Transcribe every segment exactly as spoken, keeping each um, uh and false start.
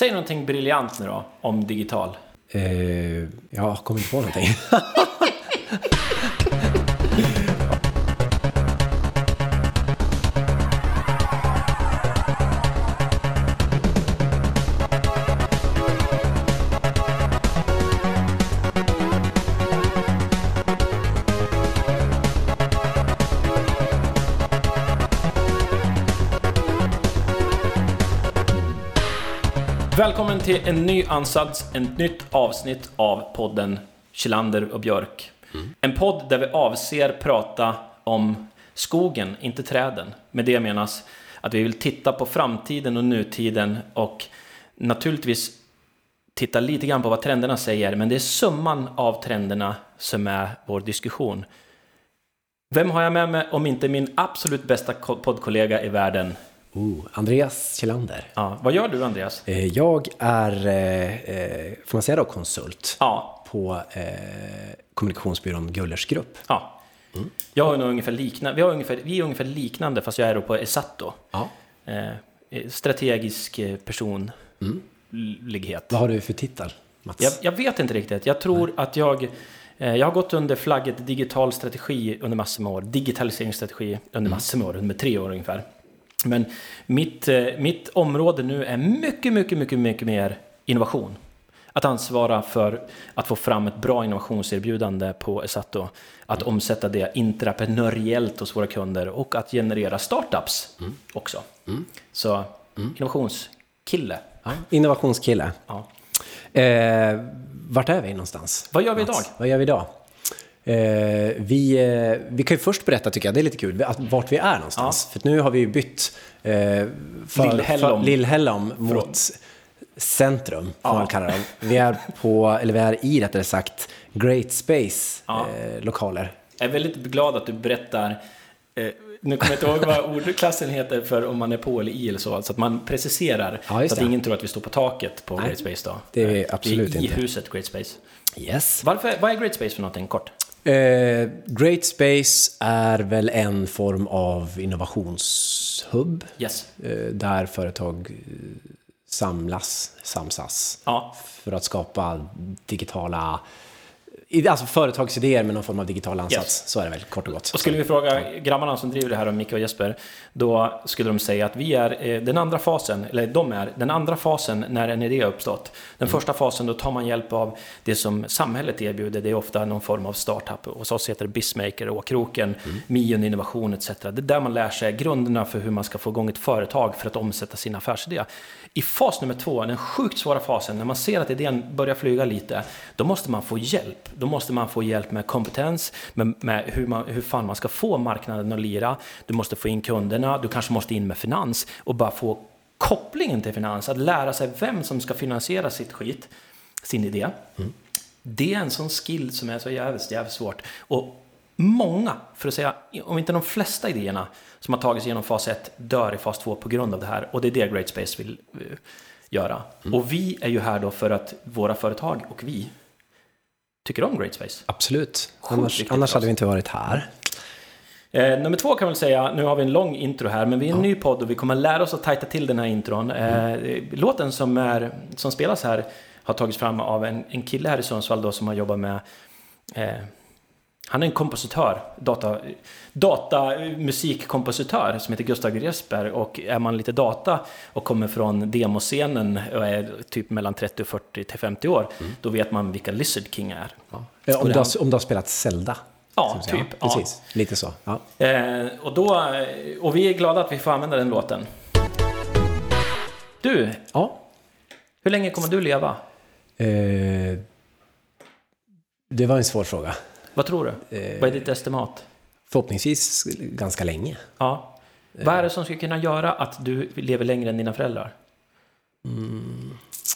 Säg någonting briljant nu då om digital. Eh, jag kommer inte på någonting. Välkommen till en ny ansats, ett nytt avsnitt av podden Kjellander och Björk. Mm. En podd där vi avser prata om skogen, inte träden. Med det menas att vi vill titta på framtiden och nutiden och naturligtvis titta lite grann på vad trenderna säger. Men det är summan av trenderna som är vår diskussion. Vem har jag med mig om inte min absolut bästa poddkollega i världen? Oh, Andreas Kjellander. Ja, vad gör du, Andreas? Jag är, eh, får man säga då, konsult ja. på eh, kommunikationsbyrån Gullers Grupp. Ja. Mm. Jag har nog ungefär liknande, vi, har ungefär, vi är ungefär liknande fast jag är då på Esato. Ja. Eh, strategisk personlighet. Mm. Vad har du för titel, Mats? Jag, jag vet inte riktigt. Jag tror Nej. att jag... Jag har gått under flagget digital strategi under massor med år. Digitaliseringsstrategi under mm. massor med år, under tre år ungefär. Men mitt, mitt område nu är mycket, mycket, mycket, mycket mer innovation. Att ansvara för att få fram ett bra innovationserbjudande på Esato. Att mm. omsätta det intraprenöriellt hos våra kunder och att generera startups mm. också. Mm. Så mm. innovationskille. Ja, innovationskille. Ja. Eh, vart är vi någonstans? Vad gör vi idag? Vad gör vi idag? Eh, vi, eh, vi kan ju först berätta, tycker jag, det är lite kul, att, vart vi är någonstans. Ja. För nu har vi ju bytt eh, för, Lillhällom, för, Lillhällom mot centrum, får man kalla det. Vi är på, eller vi är i rättare sagt, Great Space ja. eh, lokaler. Jag är väldigt glad att du berättar, eh, nu kommer jag inte ihåg vad ordklassen heter för om man är på eller i eller så, så att man preciserar ja, så att ingen tror att vi står på taket på Nej, Great Space då. Det är absolut det är i inte. I huset Great Space. Yes. Varför, vad är Great Space för någonting, kort? Eh, Great Space är väl en form av innovationshub yes. eh, där företag samlas, samsas ja. för att skapa digitala, alltså företagsidéer med någon form av digital ansats. Yes. Så är det väl, kort och gott. Och skulle vi fråga grabbarna som driver det här, och Micke och Jesper, då skulle de säga att vi är eh, den andra fasen, eller de är den andra fasen när en idé har uppstått. Den mm. första fasen, då tar man hjälp av det som samhället erbjuder. Det är ofta någon form av startup, och så heter det Bizmaker och Kroken, mm. Mion Innovation et cetera. Det är där man lär sig grunderna för hur man ska få igång ett företag för att omsätta sin affärsidé. I fas nummer två, den sjukt svåra fasen, när man ser att idén börjar flyga lite, då måste man få hjälp. Då måste man få hjälp med kompetens, med, med hur, man, hur fan man ska få marknaden att lira. Du måste få in kunderna, du kanske måste in med finans och bara få kopplingen till finans. Att lära sig vem som ska finansiera sitt skit, sin idé. Mm. Det är en sån skill som är så jävligt, jävligt svårt. Och många, för att säga, om inte de flesta idéerna som har tagits igenom fas ett dör i fas två på grund av det här. Och det är det Great Space vill uh, göra. Mm. Och vi är ju här då för att våra företag och vi tycker om Great Space. Absolut. Annars, annars hade vi inte varit här. Eh, nummer två kan man väl säga, nu har vi en lång intro här, men vi är en ja. ny podd och vi kommer lära oss att tajta till den här intron. Eh, mm. Låten som, är, som spelas här har tagits fram av en, en kille här i Sundsvall då, som har jobbat med... Eh, han är en kompositör, data, datamusikkompositör som heter Gustav Gresberg, och är man lite data och kommer från demoscenen och är typ mellan trettio, fyrtio till femtio år, mm. då vet man vilka Lizard King är. Ja. Ja, om, du har, om du har spelat Zelda. Ja, typ. Ja, precis, ja. Lite så. Ja. Eh, och, då, och vi är glada att vi får använda den låten. Du, ja. hur länge kommer du leva? Eh, det var en svår fråga. Vad tror du? Eh, Vad är ditt estimat? Förhoppningsvis ganska länge. Ja. Eh. Vad är det som ska kunna göra att du lever längre än dina föräldrar? Mm.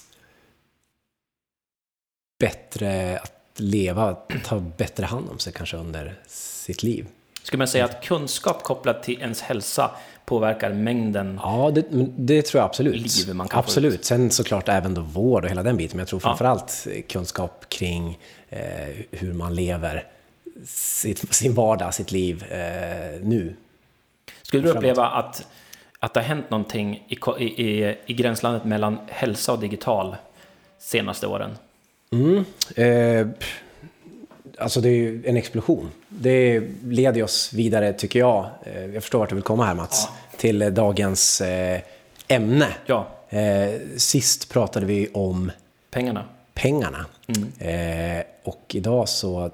Bättre att leva, ta bättre hand om sig kanske under sitt liv. Skulle man säga att kunskap kopplat till ens hälsa påverkar mängden? Ja, det, det tror jag absolut. Liv man kan absolut. Sen såklart även då vård och hela den biten. Men jag tror framförallt ja. kunskap kring eh, hur man lever sitt, sin vardag, sitt liv eh, nu. Skulle du uppleva att att det har hänt någonting i, i, i gränslandet mellan hälsa och digital senaste åren? Mm. Eh, alltså det är ju en explosion. Det leder oss vidare, tycker jag. Eh, jag förstår vart du vill komma här, Mats. Ja. Till eh, dagens eh, ämne. Ja. Eh, sist pratade vi om pengarna. Pengarna. Mm. Eh, och idag så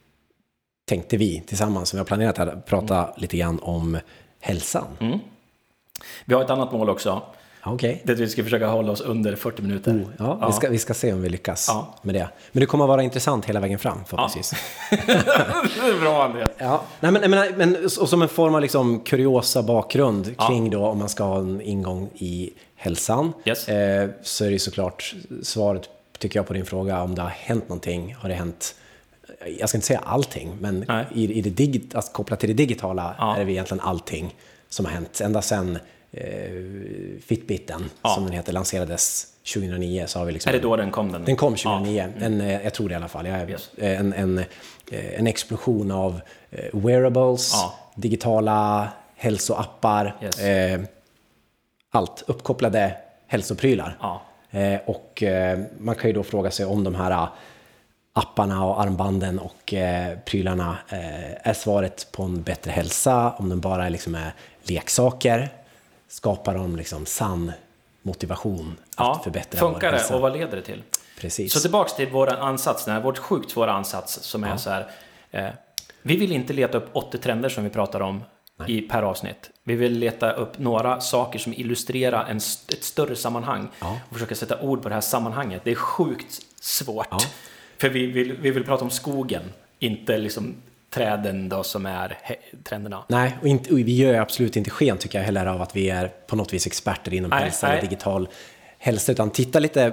tänkte vi tillsammans, som vi har planerat här, prata mm. lite grann om hälsan. Mm. Vi har ett annat mål också. Okay. Det är att vi ska försöka hålla oss under fyrtio minuter. Oh, ja, ja. Vi, ska, vi ska se om vi lyckas ja. med det. Men det kommer att vara intressant hela vägen fram, förhoppningsvis. Ja. Det är bra, Andreas. Ja. Nej, men, men, men, och som en form av liksom kuriosa bakgrund ja. kring då, om man ska ha en ingång i hälsan. Yes. Eh, så är det såklart svaret, tycker jag, på din fråga om det har hänt någonting. Har det hänt, jag ska inte säga allting, men i, i det digit, alltså, kopplat till det digitala ja. är det egentligen allting som har hänt. Ända sedan eh, Fitbiten, ja. som den heter, lanserades tjugohundranio, så har vi liksom... Är det då den kom? Den, den kom tjugohundranio, ja. en, jag tror det i alla fall. Jag, yes. en, en, en explosion av wearables, ja. digitala hälsoappar, yes. eh, allt, uppkopplade hälsoprylar. Ja. Eh, och eh, man kan ju då fråga sig om de här apparna och armbanden och eh, prylarna eh, är svaret på en bättre hälsa, om de bara liksom är leksaker, skapar de liksom sann motivation ja, att förbättra funkar vår hälsa. Det och vad leder det till? Precis. Så tillbaks till vår ansats, den här, vårt sjukt svåra ansats som är ja. så här, eh, vi vill inte leta upp åttio trender som vi pratar om i per avsnitt. Vi vill leta upp några saker som illustrerar en, ett större sammanhang ja. och försöka sätta ord på det här sammanhanget. Det är sjukt svårt. Ja. För vi vill, vi vill prata om skogen, inte liksom träden då som är he- trenderna. Nej, och, inte, och vi gör absolut inte sken, tycker jag heller, av att vi är på något vis experter inom nej, hälsa nej. eller digital hälsa, utan titta lite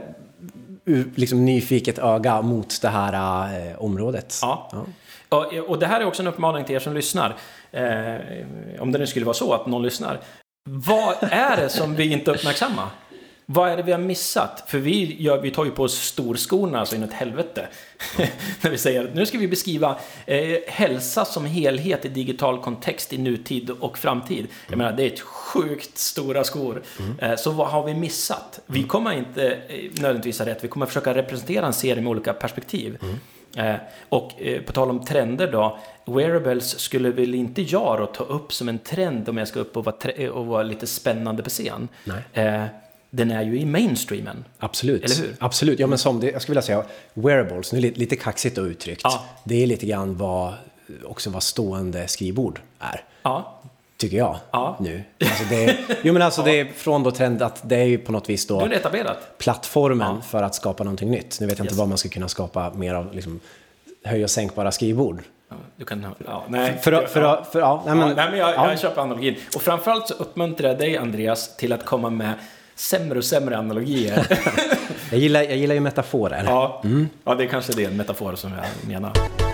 liksom nyfiket öga mot det här eh, området. Ja. ja. Och, och det här är också en uppmaning till er som lyssnar. Eh, om det nu skulle vara så att någon lyssnar. Vad är det som vi inte uppmärksammar? Vad är det vi har missat? För vi, gör, vi tar ju på oss storskorna alltså inåt helvete. När vi säger att nu ska vi beskriva eh, hälsa som helhet i digital kontext i nutid och framtid. Mm. Jag menar, det är ett sjukt stora skor. Mm. Eh, så vad har vi missat? Vi kommer inte eh, nödvändigtvis ha rätt. Vi kommer försöka representera en serie med olika perspektiv. Mm. Eh, och eh, på tal om trender då, wearables skulle väl inte jag då ta upp som en trend om jag ska upp och vara, tre- och vara lite spännande på scen. Nej. Eh, den är ju i mainstreamen. Absolut. Eller hur? Absolut. Ja, men som det, jag skulle vilja säga wearables, nu är lite, lite kaxigt och uttryckt. Ja. Det är lite grann vad också vad stående skrivbord är. Ja. Tycker jag ja. nu. Alltså det, jo, men alltså ja. det är från då trend att det är ju på något vis då det är etablerat. Plattformen ja. för att skapa någonting nytt. Nu vet jag yes. inte vad man ska kunna skapa mer av liksom, höj- och sänkbara skrivbord. Ja, du kan, ja, nej, för, för, för, för, ja, nej, men, ja, nej, men jag, ja. jag köper analogin. Och framförallt så uppmuntrar jag dig, Andreas, till att komma med sämre och sämre analogier. jag, gillar, jag gillar ju metaforer. Ja, mm. ja, det är kanske det, en metafor som jag menar.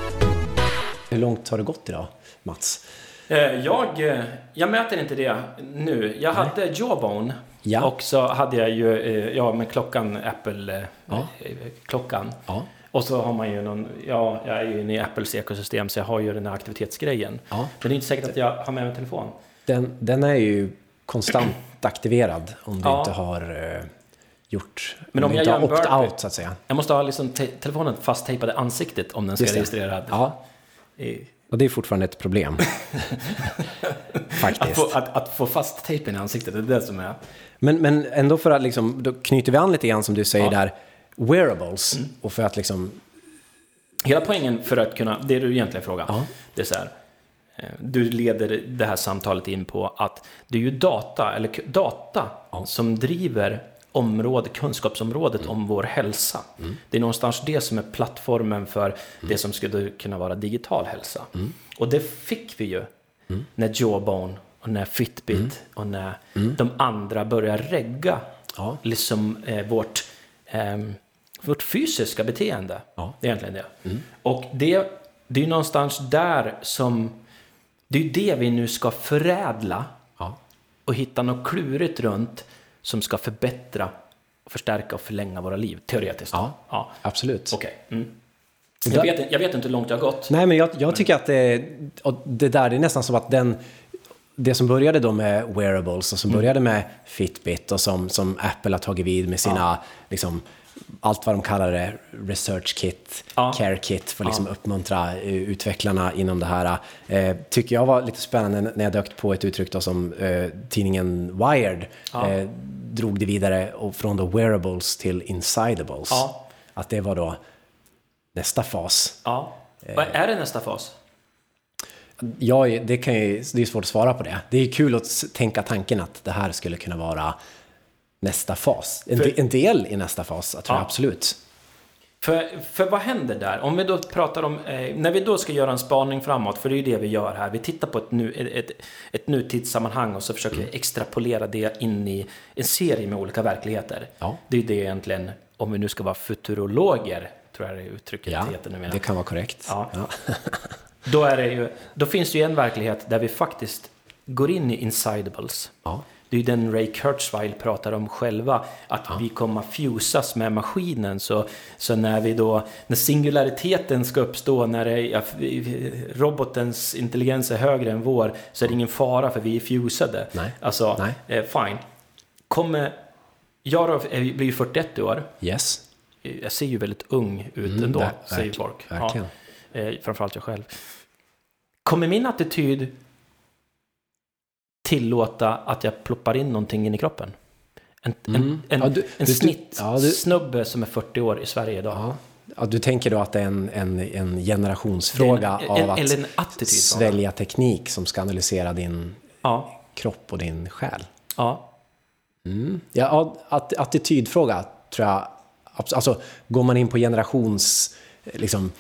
Hur långt har det gått idag, Mats? Jag, jag mäter inte det nu. Jag Nej. hade Jawbone. Ja. Och så hade jag ju, ja, med klockan, Apple-klockan. Ja. Ja. Och så har man ju någon, ja, jag är ju inne i Apples ekosystem så jag har ju den här aktivitetsgrejen. Ja. Men det är inte säkert att jag har med mig telefon. Den, den är ju konstant aktiverad om du ja. inte har uh, gjort, men om, om jag inte har opt-out så att säga. Jag måste ha liksom te- telefonen fasttejpade ansiktet om den ska registrera. Ja. I... Och det är fortfarande ett problem. Faktiskt. Att få, att, att få fast tejpen i ansiktet, det är det som är... Men, men ändå för att liksom, då knyter vi an lite grann som du säger ja. där, wearables. Mm. Och för att liksom... Hela poängen för att kunna, det är du egentligen frågar, ja. det är så här, du leder det här samtalet in på att det är ju data, eller data ja. som driver område, kunskapsområdet mm. om vår hälsa. Mm. Det är någonstans det som är plattformen för mm. det som skulle kunna vara digital hälsa. Mm. Och det fick vi ju mm. när Jawbone och när Fitbit mm. och när mm. de andra börjar regga ja. liksom eh, vårt, eh, vårt fysiska beteende. Ja. Det är egentligen det. Mm. Och det, det är någonstans där som det är det vi nu ska förädla ja. och hitta något klurigt runt som ska förbättra, förstärka och förlänga våra liv, teoretiskt. Ja, ja. absolut. Okej. Okay. Mm. Jag, vet, jag vet inte hur långt jag har gått. Nej, men jag, jag tycker att det, och det där, det är nästan som att den, det som började då med wearables och som mm. började med Fitbit och som, som Apple har tagit vid med sina, ja. liksom, allt vad de kallar det, research kit, ja. care kit för att liksom ja. uppmuntra utvecklarna inom det här. Eh, tycker jag var lite spännande när jag dökt på ett uttryck då som eh, tidningen Wired ja. eh, drog det vidare och från då wearables till insidables. Ja. Att det var då nästa fas. Ja. Vad är det nästa fas? Ja, det, kan ju, det är svårt att svara på det. Det är kul att tänka tanken att det här skulle kunna vara nästa fas. En, för, en del i nästa fas, jag tror ja. jag absolut. För, för vad händer där? Om vi då pratar om, eh, när vi då ska göra en spaning framåt, för det är ju det vi gör här. Vi tittar på ett, nu, ett, ett nutidssammanhang och så försöker vi mm. extrapolera det in i en serie med olika verkligheter. Ja. Det är det egentligen, om vi nu ska vara futurologer, tror jag det uttrycket ja, heter nu. Det kan vara korrekt. Ja. Ja. Då, är det ju, då finns det ju en verklighet där vi faktiskt går in i insidables. Ja. Det är ju den Ray Kurzweil pratar om själva, att ja. vi kommer fusas med maskinen. Så, så när vi då, när singulariteten ska uppstå, när det, ja, robotens intelligens är högre än vår, så är det ingen fara för vi är fusade. Nej. Alltså, Nej. Eh, fine. Kommer, jag blir ju fyrtioett år. Yes. Jag ser ju väldigt ung ut mm, ändå, där, säger verk, folk. Verkligen. Ja, eh, framförallt jag själv. Kommer min attityd tillåta att jag ploppar in någonting in i kroppen? En, mm. en, en, ja, du, en du, snitt ja, du, snubbe som är fyrtio år i Sverige idag. Ja. Ja, du tänker då att det är en, en, en generationsfråga en, en, av att en attityd, svälja teknik som ska analysera din ja. kropp och din själ. Ja. Mm. Ja, att, attitydfråga tror jag. Alltså, går man in på generations liksom,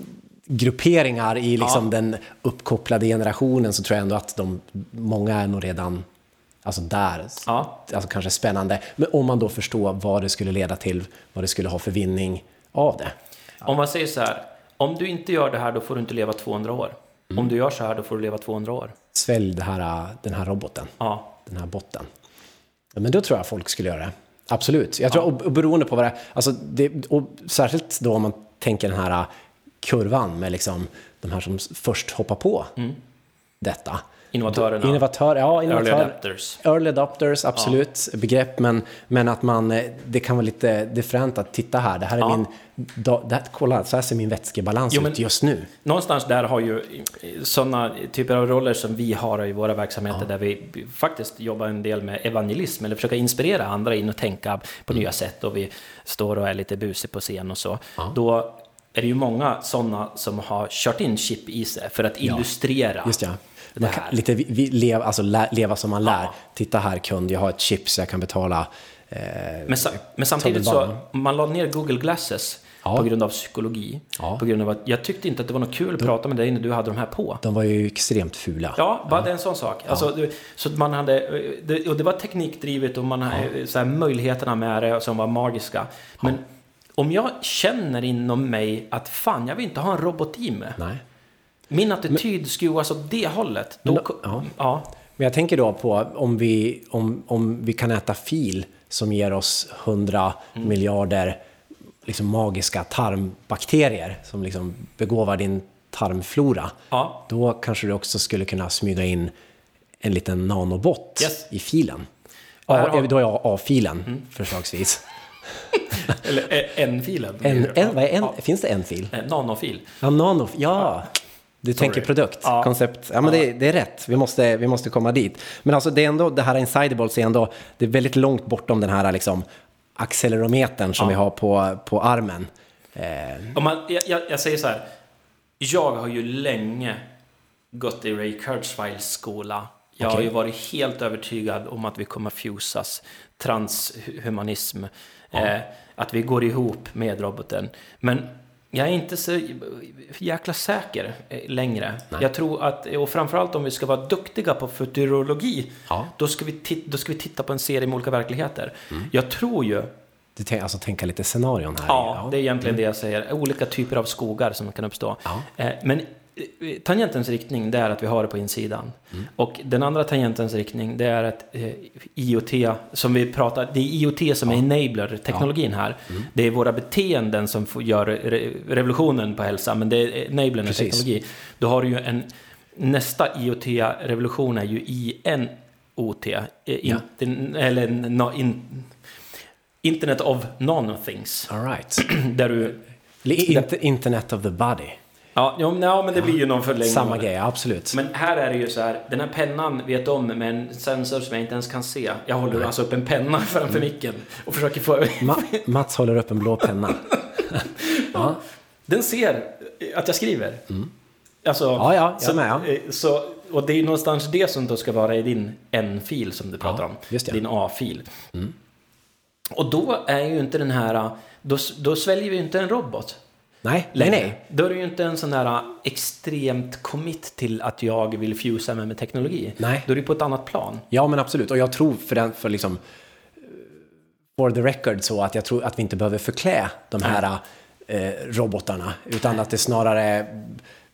grupperingar i liksom, ja. den uppkopplade generationen, så tror jag ändå att de, många är nog redan alltså, där. Ja. Alltså, kanske spännande. Men om man då förstår vad det skulle leda till, vad det skulle ha för vinning av det. Ja. Om man säger så här, om du inte gör det här, då får du inte leva tvåhundra år. Mm. Om du gör så här, då får du leva tvåhundra år. Svälj det här, den här roboten. Ja. Den här botten. Men då tror jag folk skulle göra det. Absolut. Jag tror, och, och beroende på vad det är, alltså det, och särskilt då om man tänker den här kurvan med liksom de här som först hoppar på mm. detta. Innovatörerna. Innovatör, ja, innovatör, early adopters. Early adopters, absolut. Ja. Begrepp, men, men att man, det kan vara lite different att titta här. Det här är ja. min, då, det här, kolla, så här ser min vätskebalans jo, ut just nu. Någonstans där har ju sådana typer av roller som vi har i våra verksamheter ja. där vi faktiskt jobbar en del med evangelism eller försöka inspirera andra in och tänka på mm. nya sätt, och vi står och är lite busig på scen och så. Ja. Då är det ju många sådana som har kört in chip i sig för att illustrera. Ja. Just ja. Man kan lite vi, leva, alltså lä, leva som man lär. Ja. Titta här kund, jag har ett chip så jag kan betala. Eh, men, sa, men samtidigt så, man la ner Google Glasses ja. på grund av psykologi. Ja. På grund av att jag tyckte inte att det var något kul att de, prata med dig när du hade de här på. De var ju extremt fula. Ja, bara ja. det är en sån sak. Ja. Alltså, så man hade, och det var teknikdrivet och man hade ja. så här, möjligheterna med det som var magiska. Men ja. om jag känner inom mig att fan, jag vill inte ha en robot i mig. Nej. Min attityd skruvas åt det hållet. Då, men, ja. Ja. men jag tänker då på om vi, om, om vi kan äta fil som ger oss hundra mm. miljarder liksom magiska tarmbakterier som liksom begåvar din tarmflora. Ja. Då kanske du också skulle kunna smyga in en liten nanobot yes. i filen. A, då är jag A-filen mm. förslagsvis. Eller en-filen. En, en, vad är en, ja. Finns det en fil? En nanofil. Ja, nanofil. Ja. Du Sorry. tänker produkt, ja. koncept. Ja, men ja. Det, det är rätt. Vi måste, vi måste komma dit. Men alltså det är ändå, det här insidables är ändå, det är väldigt långt bortom den här liksom accelerometern som ja. vi har på, på armen. Eh. Om man, jag, jag säger så här, jag har ju länge gått i Ray Kurzweils skola. Jag okay. har ju varit helt övertygad om att vi kommer fusas. Transhumanism. Ja. Eh, att vi går ihop med roboten. Men jag är inte så jäkla säker längre. Nej. Jag tror att, och framförallt om vi ska vara duktiga på futurologi, ja. då, ska vi titta, då ska vi titta på en serie med olika verkligheter. Mm. Jag tror ju... Du tänker alltså tänka lite scenarion här. Ja, ja. det är egentligen mm. det jag säger. Olika typer av skogar som kan uppstå. Ja. Eh, men tangentens riktning, det är att vi har det på insidan. Mm. Och den andra tangentens riktning, det är att eh, I O T, som vi pratar, det är I O T som ja. är enabler teknologin här. Mm. Det är våra beteenden som gör re- revolutionen på hälsa, men det är enabler teknologi. Då har du ju en, nästa I O T-revolution är ju I N O T, in, ja. eller no, in, Internet of Non-Things. All right. Där du... Inter, Internet of the body. Ja, ja, men det blir ju någon förlängning. Samma grej, absolut. Men här är det ju så här, den här pennan vet om med en sensor som jag inte ens kan se. Jag håller Nej. alltså upp en penna framför mm. micken och försöker få... Ma- Mats håller upp en blå penna. Ja. Den ser att jag skriver. Mm. Alltså, ja, ja, jag så, med, ja. Så, och det är någonstans det som då ska vara i din N-fil som du pratar ja, om. Just det. Din A-fil. Mm. Och då är ju inte den här... Då, då sväljer vi inte en robot. Nej, nej, nej. Då är det ju inte en sån där extremt commit till att jag vill fusa med, med teknologi. Nej. Då är det på ett annat plan. Ja, men absolut. Och jag tror för den, för liksom for the record så att jag tror att vi inte behöver förklä de här eh, robotarna. Utan att det snarare är,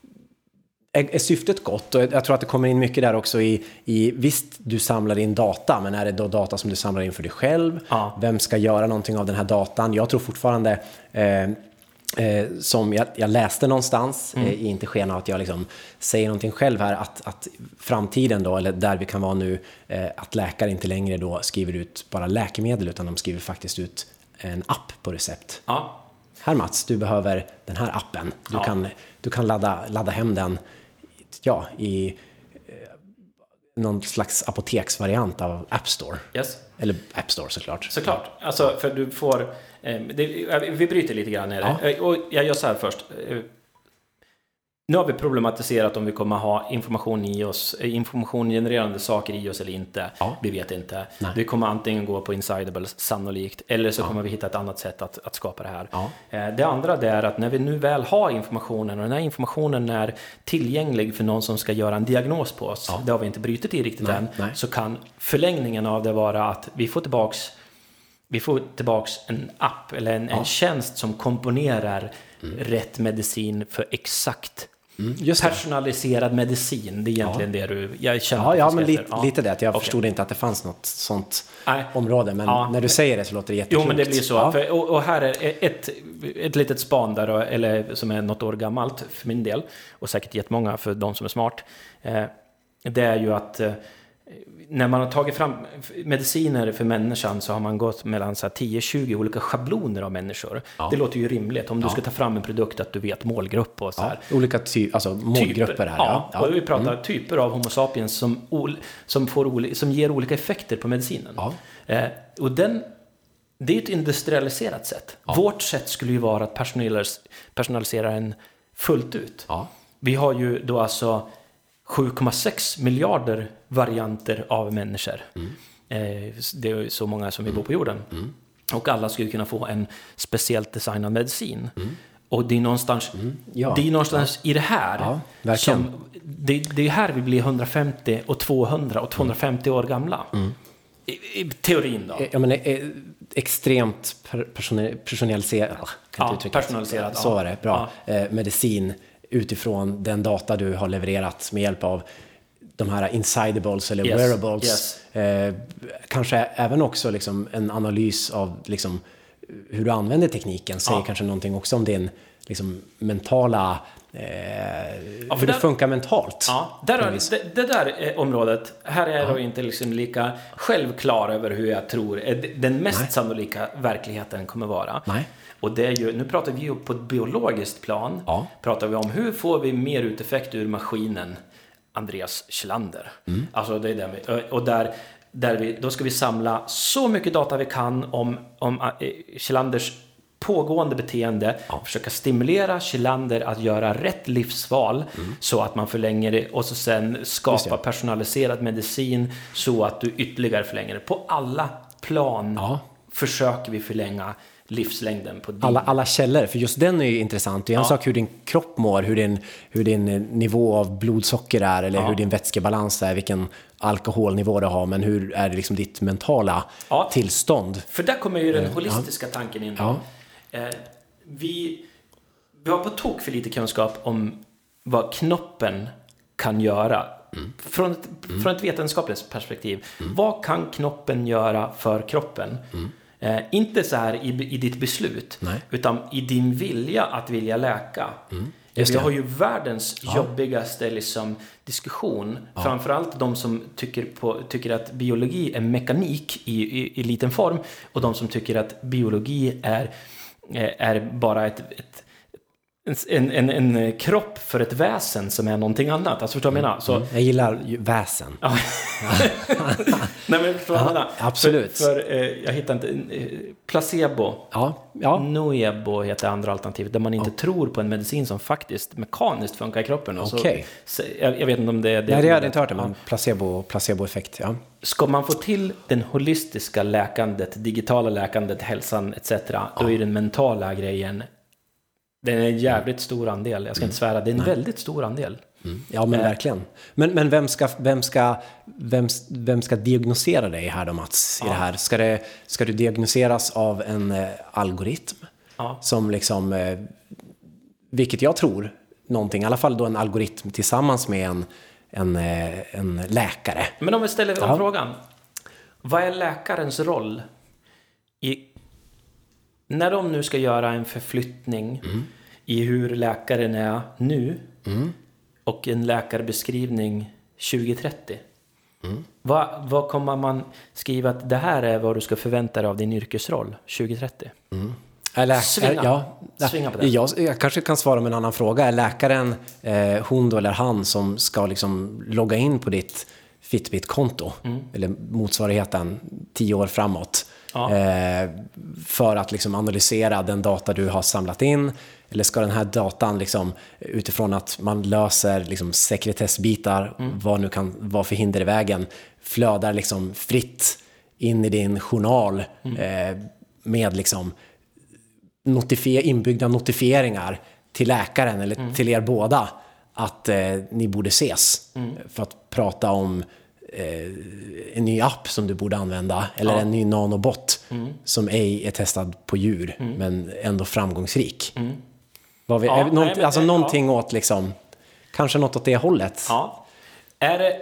är syftet gott. Och jag tror att det kommer in mycket där också i, i visst, du samlar in data, men är det då data som du samlar in för dig själv? Ja. Vem ska göra någonting av den här datan? Jag tror fortfarande... Eh, Eh, som jag, jag läste någonstans, mm. eh, inte sken av att jag liksom säger någonting själv här, att, att framtiden då, eller där vi kan vara nu, eh, att läkare inte längre då skriver ut bara läkemedel, utan de skriver faktiskt ut en app på recept. Ja. Här Mats, du behöver den här appen. Du, ja. kan, du kan ladda, ladda hem den ja, i eh, någon slags apoteksvariant av App Store. Yes. Eller App Store såklart. Såklart, alltså för du får... Det, vi bryter lite grann här. Ja. Och jag gör så här först. Nu har vi problematiserat om vi kommer ha information i oss, informationgenererande saker i oss eller inte. Ja. Vi vet inte. Nej. Vi kommer antingen gå på Insidables sannolikt, eller så ja. kommer vi hitta ett annat sätt att, att skapa det här. Ja. Det andra det är att när vi nu väl har informationen och den här informationen är tillgänglig för någon som ska göra en diagnos på oss, ja. det har vi inte brytit i riktigt Nej. än, Nej. så kan förlängningen av det vara att vi får tillbaks Vi får tillbaks en app eller en, ja. en tjänst som komponerar mm. rätt medicin för exakt mm, just personaliserad medicin. Det är egentligen ja. det du... Jag känner ja, ja men lite, ja. lite det. Jag okay. förstod inte att det fanns något sånt Nej. område. Men ja. när du säger det så låter det jätteklokt. Jo, men det blir så. Ja. För, och, och här är ett, ett litet span där, eller, som är något år gammalt för min del. Och säkert jättemånga för de som är smart. Eh, det är ju att... Eh, när man har tagit fram mediciner för människan så har man gått mellan så här tio till tjugo olika schabloner av människor. Ja. Det låter ju rimligt om du ja. ska ta fram en produkt att du vet målgrupp och så här. Ja. Olika ty- alltså målgrupper typer, här. Ja. Ja. Och vi pratar mm. typer av Homo sapiens som, ol- som, får oli- som ger olika effekter på medicinen. Ja. Eh, och den, det är ett industrialiserat sätt. Ja. Vårt sätt skulle ju vara att personalis- personalisera den fullt ut. Ja. Vi har ju då alltså sju komma sex miljarder varianter av människor. Mm. Eh, det är så många som vi bor på jorden. Mm. Och alla skulle kunna få en speciellt designad medicin. Mm. Och det är någonstans, mm. ja. det är någonstans ja. i det här ja, som det, det är här vi blir hundrafemtio och tvåhundra och tvåhundrafemtio mm. år gamla. Mm. I, I teorin då. Jag menar, extremt personaliserat. Ja, personaliserat. Så var det, bra. Ja. Eh, medicin utifrån den data du har levererat med hjälp av de här insidables eller yes, wearables. Yes. Eh, kanske även också liksom en analys av liksom hur du använder tekniken säger ja. kanske någonting också om din liksom mentala eh, ja, hur det där, funkar mentalt. Ja, där är, det, det där området, här är ja. jag inte liksom lika självklar över hur jag tror den mest Nej. sannolika verkligheten kommer vara. Nej. Och det är ju, nu pratar vi ju på ett biologiskt plan. Ja. Pratar vi om hur får vi mer uteffekt ur maskinen Andreas Kjellander. Mm. Alltså det är det vi, och där, där vi, då ska vi samla så mycket data vi kan om, om Kjellanders pågående beteende. Ja. Försöka stimulera Kjellander att göra rätt livsval mm. så att man förlänger det och så sen skapa personaliserad medicin så att du ytterligare förlänger det. På alla plan ja. försöker vi förlänga livslängden på din. Alla, alla källor, för just den är ju intressant. Det är en ja. sak hur din kropp mår, hur din, hur din nivå av blodsocker är eller ja. hur din vätskebalans är, vilken alkoholnivå du har, men hur är det liksom ditt mentala ja. tillstånd? För där kommer ju den holistiska ja. tanken in. Ja. Eh, vi, vi har på tok för lite kunskap om vad knoppen kan göra. Mm. Från, ett, mm. från ett vetenskapligt perspektiv. Mm. Vad kan knoppen göra för kroppen? Mm. Eh, inte så här i, i ditt beslut, Nej. utan i din vilja att vilja läka. Mm. Vi har ju världens ja. jobbigaste liksom, diskussion. Ja. Framförallt de som tycker, på, tycker att biologi är mekanik i, i, i liten form. Och de som tycker att biologi är, är bara ett... ett En, en, en kropp för ett väsen som är någonting annat. Alltså förstår du vad jag menar? Så... Jag gillar ju väsen. Ja. Nej men förstår du vad jag menar? Absolut. För, för eh, jag hittar inte... Eh, placebo. Ja. Ja. Nocebo heter andra alternativet. Där man inte ja. tror på en medicin som faktiskt mekaniskt funkar i kroppen. Okej. Okay. Så, jag, jag vet inte om det är... Det Nej, det har jag inte hört det, men placebo, placeboeffekt, ja. Ska man få till den holistiska läkandet, digitala läkandet, hälsan et cetera. Ja. Då är den mentala grejen... Det är en jävligt stor andel. Jag ska inte svära. Det är en Nej. väldigt stor andel. Mm. Ja, men äh. verkligen. Men, men vem, ska, vem, ska, vem, vem ska diagnosera dig här då, Mats? I ja. det här? Ska, det, ska du diagnoseras av en eh, algoritm? Ja. Som liksom... Eh, vilket jag tror, någonting. I alla fall då en algoritm tillsammans med en, en, eh, en läkare. Men om vi ställer ja. frågan. Vad är läkarens roll i... När de nu ska göra en förflyttning mm. i hur läkaren är nu mm. och en läkarbeskrivning tjugo trettio. Mm. Vad, vad kommer man skriva att det här är vad du ska förvänta dig av din yrkesroll tjugo trettio? Mm. Är läkare, Svinga. Ja, Svinga på det. Jag, jag kanske kan svara med en annan fråga. Är läkaren eh, hon då eller han som ska liksom logga in på ditt Fitbit-konto mm. eller motsvarigheten tio år framåt? Ja. Eh, för att liksom analysera den data du har samlat in, eller ska den här datan liksom, utifrån att man löser liksom sekretessbitar mm. vad nu kan vara för hinder i vägen, flödar liksom fritt in i din journal mm. eh, med liksom notifier- inbyggda notifieringar till läkaren eller mm. till er båda att eh, ni borde ses mm. för att prata om en ny app som du borde använda eller ja. en ny nanobot mm. som ej är testad på djur mm. men ändå framgångsrik. Mm. Vad vi, ja, är, något, nej, men, alltså nej, någonting ja. åt liksom, kanske något åt det hållet. Ja. Är det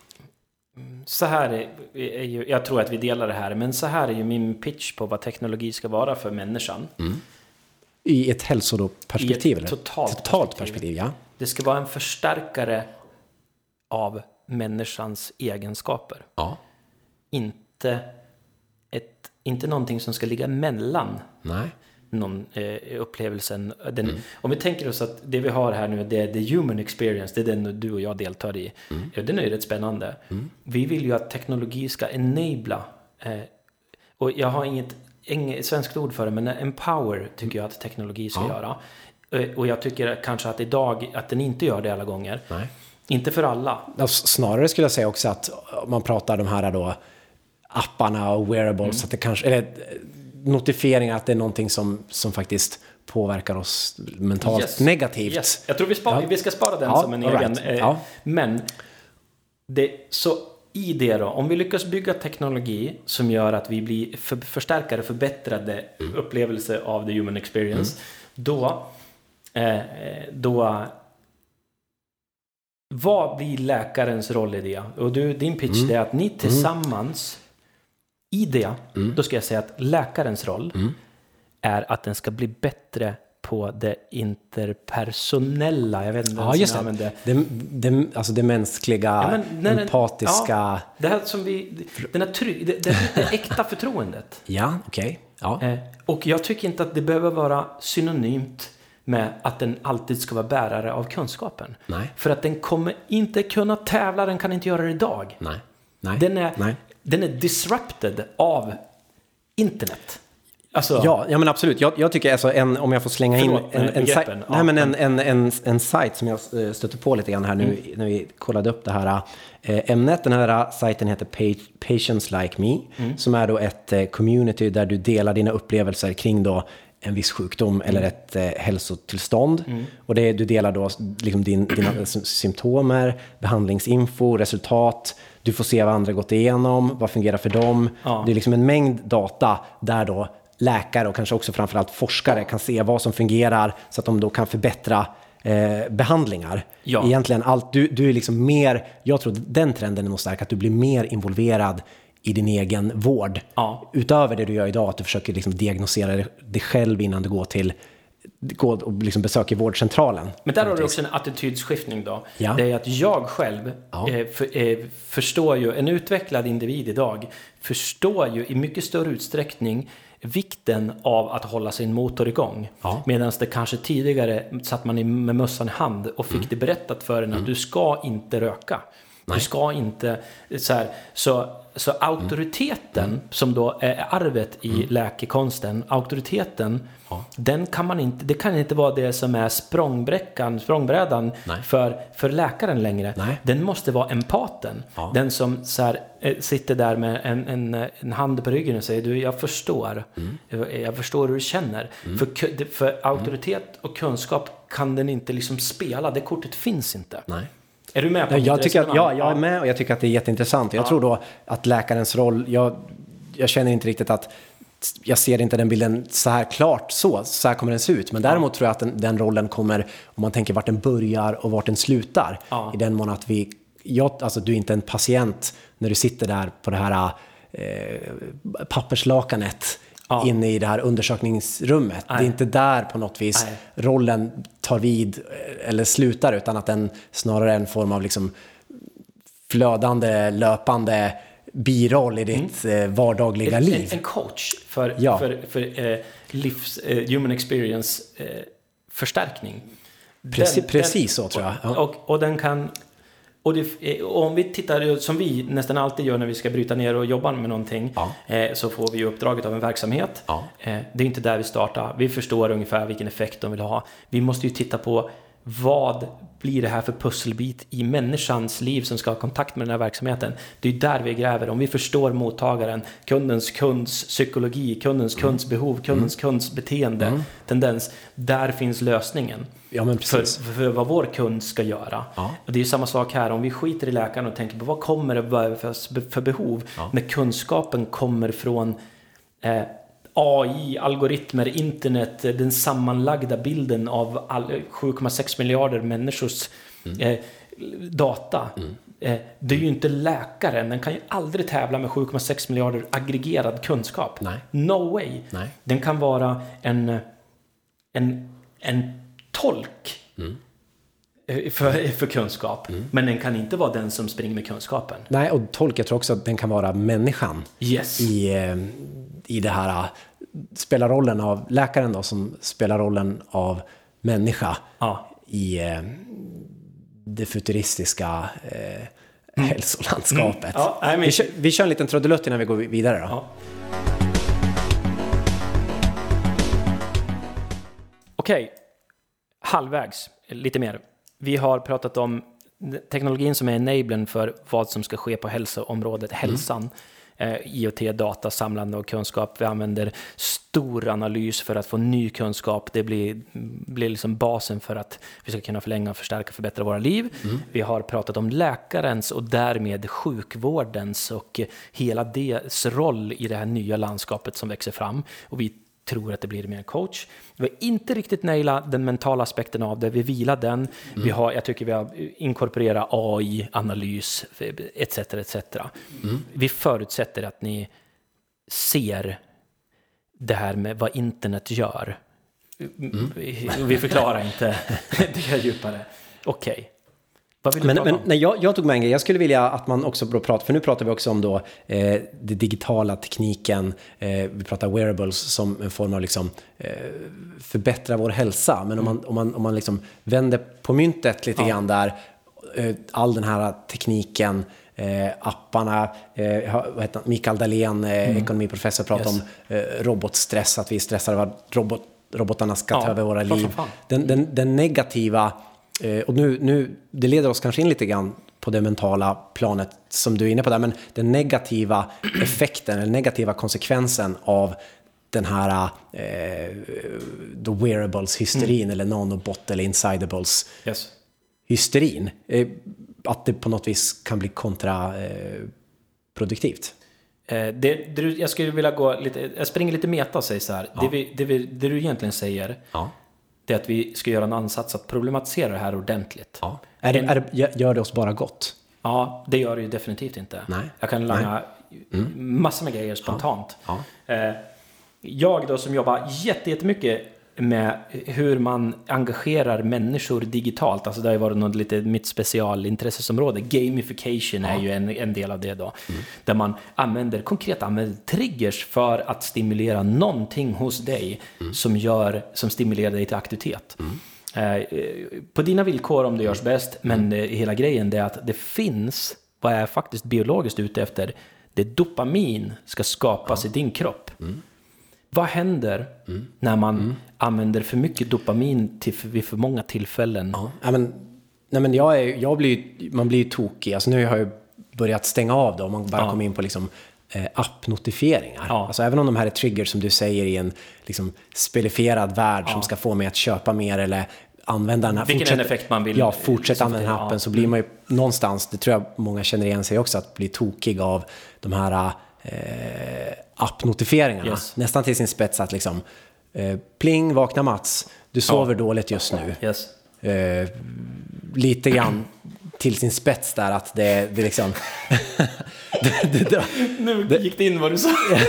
så här är, är ju, jag tror att vi delar det här, men så här är ju min pitch på vad teknologi ska vara för människan. Mm. I ett hälsoperspektiv eller? Totalt, totalt perspektiv. perspektiv, ja. Det ska vara en förstärkare av människans egenskaper. Ja. Inte ett, inte någonting som ska ligga mellan Nej. någon eh, upplevelsen. Den, mm. Om vi tänker oss att det vi har här nu, det är the human experience, det är den du och jag deltar i. Mm. Ja, den är ju rätt spännande. Mm. Vi vill ju att teknologi ska enabla, eh, och jag har inget, inget svenskt ord för det, men empower tycker jag att teknologi ska ja. göra. Eh, och jag tycker kanske att idag, att den inte gör det alla gånger. Nej. Inte för alla. Snarare skulle jag säga också att man pratar de här då apparna och wearables, mm. att det kanske, eller notifieringar, att det är någonting som, som faktiskt påverkar oss mentalt yes. negativt. Yes. Jag tror vi, spar, ja. vi ska spara den ja, som en egen. Right. Eh, ja. Men det, så i det då, om vi lyckas bygga teknologi som gör att vi blir för, förstärkare, förbättrade mm. upplevelse av the human experience, mm. då eh, då vad blir läkarens roll i det? Och du, din pitch mm. är att ni tillsammans mm. i det, mm. då ska jag säga att läkarens roll mm. är att den ska bli bättre på det interpersonella. Jag vet inte ja, just det. Det, det. Alltså det mänskliga, ja, men, nej, empatiska... Ja, det här som vi... Den här trygg, det, det, det äkta förtroendet. Ja, okej. Okay. Ja. Eh, och jag tycker inte att det behöver vara synonymt med att den alltid ska vara bärare av kunskapen. Nej. För att den kommer inte kunna tävla, den kan inte göra det idag. Nej. Nej. Den, är, Nej. den är disrupted av internet. Alltså, ja, ja, men absolut. Jag, jag tycker alltså en, om jag får slänga in en, en, en, ja, nej, men en, en, en, en sajt som jag stötte på lite grann här nu mm. när vi kollade upp det här eh, ämnet. Den här sajten heter Patients Like Me, mm. som är då ett eh, community där du delar dina upplevelser kring då en viss sjukdom mm. eller ett eh, hälsotillstånd. Mm. Och det, du delar då liksom din, dina symptomer, behandlingsinfo, resultat. Du får se vad andra gått igenom, vad fungerar för dem. Ja. Det är liksom en mängd data där då läkare och kanske också framförallt forskare kan se vad som fungerar så att de då kan förbättra eh, behandlingar. Ja. Egentligen allt, du, du är liksom mer, jag tror den trenden är nog stark, att du blir mer involverad i din egen vård. Ja. Utöver det du gör idag, att du försöker liksom diagnosera dig själv innan du går till gå och liksom besöka vårdcentralen. Men där har du också en attitydsskiftning då. Ja. Det är att jag själv ja. eh, för, eh, förstår ju, en utvecklad individ idag förstår ju i mycket större utsträckning vikten av att hålla sin motor igång. Ja. Medan det kanske tidigare satt man med mössan i hand och fick mm. det berättat för en att mm. du ska inte röka. Nej. Du ska inte så här, så så auktoriteten mm. som då är arvet i mm. läkekonsten, auktoriteten ja. den kan man inte, det kan inte vara det som är språngbräckan, språngbrädan för, för läkaren längre. Nej. Den måste vara empaten. Ja. Den som så här, sitter där med en, en, en hand på ryggen och säger du, jag förstår. Mm. Jag, jag förstår hur du känner. Mm. För, för auktoritet och kunskap kan den inte liksom spela. Det kortet finns inte. Nej. Är du med på jag tycker att, ja, jag är med och jag tycker att det är jätteintressant. Jag ja. tror då att läkarens roll, jag, jag känner inte riktigt att jag ser inte den bilden så här klart så, så här kommer den se ut. Men däremot ja. tror jag att den, den rollen kommer, om man tänker vart den börjar och vart den slutar. Ja. I den mån att vi, jag, alltså du är inte en patient när du sitter där på det här eh, papperslakanet. Ja. Inne i det här undersökningsrummet. Nej. Det är inte där på något vis Nej. rollen tar vid eller slutar, utan att den snarare är en form av liksom flödande, löpande biroll i ditt mm. vardagliga en, liv. En coach för, ja. för, för eh, livs, eh, human experience eh, förstärkning. Precis, den, precis den, så tror jag. Ja. Och, och, och den kan... Och, det, och om vi tittar som vi nästan alltid gör när vi ska bryta ner och jobba med någonting ja. eh, så får vi ju uppdraget av en verksamhet. Ja. Eh, det är inte där vi startar. Vi förstår ungefär vilken effekt de vill ha. Vi måste ju titta på vad blir det här för pusselbit i människans liv som ska ha kontakt med den här verksamheten. Det är där vi gräver. Om vi förstår mottagaren, kundens kunds psykologi, kundens kunds behov, kundens kunds beteende, mm. tendens, där finns lösningen. Ja, men precis. För, för vad vår kund ska göra. Ja. Och det är samma sak här. Om vi skiter i läkaren och tänker på vad kommer det för, för behov ja. när kunskapen kommer från eh, A I, algoritmer, internet, den sammanlagda bilden av all, sju komma sex miljarder människors mm. eh, data. Mm. Eh, det är ju inte läkaren. Den kan ju aldrig tävla med sju komma sex miljarder aggregerad kunskap. Nej. No way. Nej. Den kan vara en, en, en tolk mm. för, för kunskap. Mm. Men den kan inte vara den som springer med kunskapen. Nej, och tolk, jag tror också att den kan vara människan. Yes. I, i det här, spelar rollen av läkaren då, som spelar rollen av människa ja. i det futuristiska eh, mm. hälsolandskapet. Mm. Ja, nej, men... vi, kör, vi kör en liten trudelutt innan vi går vidare då. Ja. Okej, halvvägs, lite mer. Vi har pratat om teknologin som är enablen för vad som ska ske på hälsoområdet, hälsan. Mm. I O T, data, samlande och kunskap. Vi använder stor analys för att få ny kunskap. Det blir, blir liksom basen för att vi ska kunna förlänga, förstärka och förbättra våra liv. Mm. Vi har pratat om läkarens och därmed sjukvårdens och hela dess roll i det här nya landskapet som växer fram. Och vi tror att det blir mer coach. Vi har inte riktigt nailat den mentala aspekten av det. Vi vilar den. Mm. Vi har, jag tycker vi har inkorporerat A I, analys, et cetera et cetera. Mm. Vi förutsätter att ni ser det här med vad internet gör. Mm. Vi förklarar inte det här djupare. Okej. Okay. Men, men när jag, jag tog med en grej, jag skulle vilja att man också pratar, för nu pratar vi också om då eh, det digitala, tekniken, eh, vi pratar wearables som en form av liksom eh, förbättra vår hälsa. Men mm. om man, om man, om man liksom vänder på myntet lite ja. grann där, eh, all den här tekniken, eh, apparna, eh, vad heter han? Mikael Dahlén, eh, mm. ekonomiprofessor, pratar yes. om eh, robotstress, att vi stressar över robot, robotarna ska ta över våra liv. Den, den, den negativa. Och nu, nu, det leder oss kanske in lite grann på det mentala planet som du är inne på där, men den negativa effekten, den negativa konsekvensen av den här eh, the wearables hysterin mm. eller nanobot eller insidables yes. hysterin, eh, att det på något vis kan bli kontraproduktivt. Eh, det, det, jag skulle vilja gå lite, jag springer lite meta och säger så här, ja. det, vi, det, vi, det du egentligen säger ja. det är att vi ska göra en ansats att problematisera det här ordentligt. Ja. Är det, är det, gör det oss bara gott? Ja, det gör det ju definitivt inte. Nej. Jag kan langa mm. massor med grejer spontant. Ja. Ja. Jag då som jobbar jätte, jättemycket med hur man engagerar människor digitalt. Alltså det har ju varit något lite mitt specialintresseområde. Gamification ja. är ju en, en del av det då. Mm. Där man använder, konkret använder triggers för att stimulera någonting hos dig mm. som, gör, som stimulerar dig till aktivitet. Mm. Eh, på dina villkor om det görs bäst, men mm. det, hela grejen är att det finns, vad är faktiskt biologiskt ute efter, det dopamin ska skapas ja. i din kropp. Mm. Vad händer mm. när man mm. använder för mycket dopamin till för, vid för många tillfällen? Ja, ja men, nej men jag är, jag blir, man blir ju tokig. Alltså nu har jag börjat stänga av det och man bara ja. kommer in på liksom, eh, app-notifieringar. Ja. Alltså även om de här är triggers som du säger i en liksom, spelifierad värld ja. som ska få mig att köpa mer eller använda den här... Vilken fortsätt, effekt man vill... Ja, fortsätta använda den här appen ja. så blir man ju någonstans, det tror jag många känner igen sig också, att bli tokig av de här... Eh, app-notifieringarna. Yes. Nästan till sin spets att liksom eh, pling, vakna Mats, du sover ja. dåligt just nu. Yes. Eh, lite grann till sin spets där att det, det liksom det, det, det, nu det, gick det in vad du sa.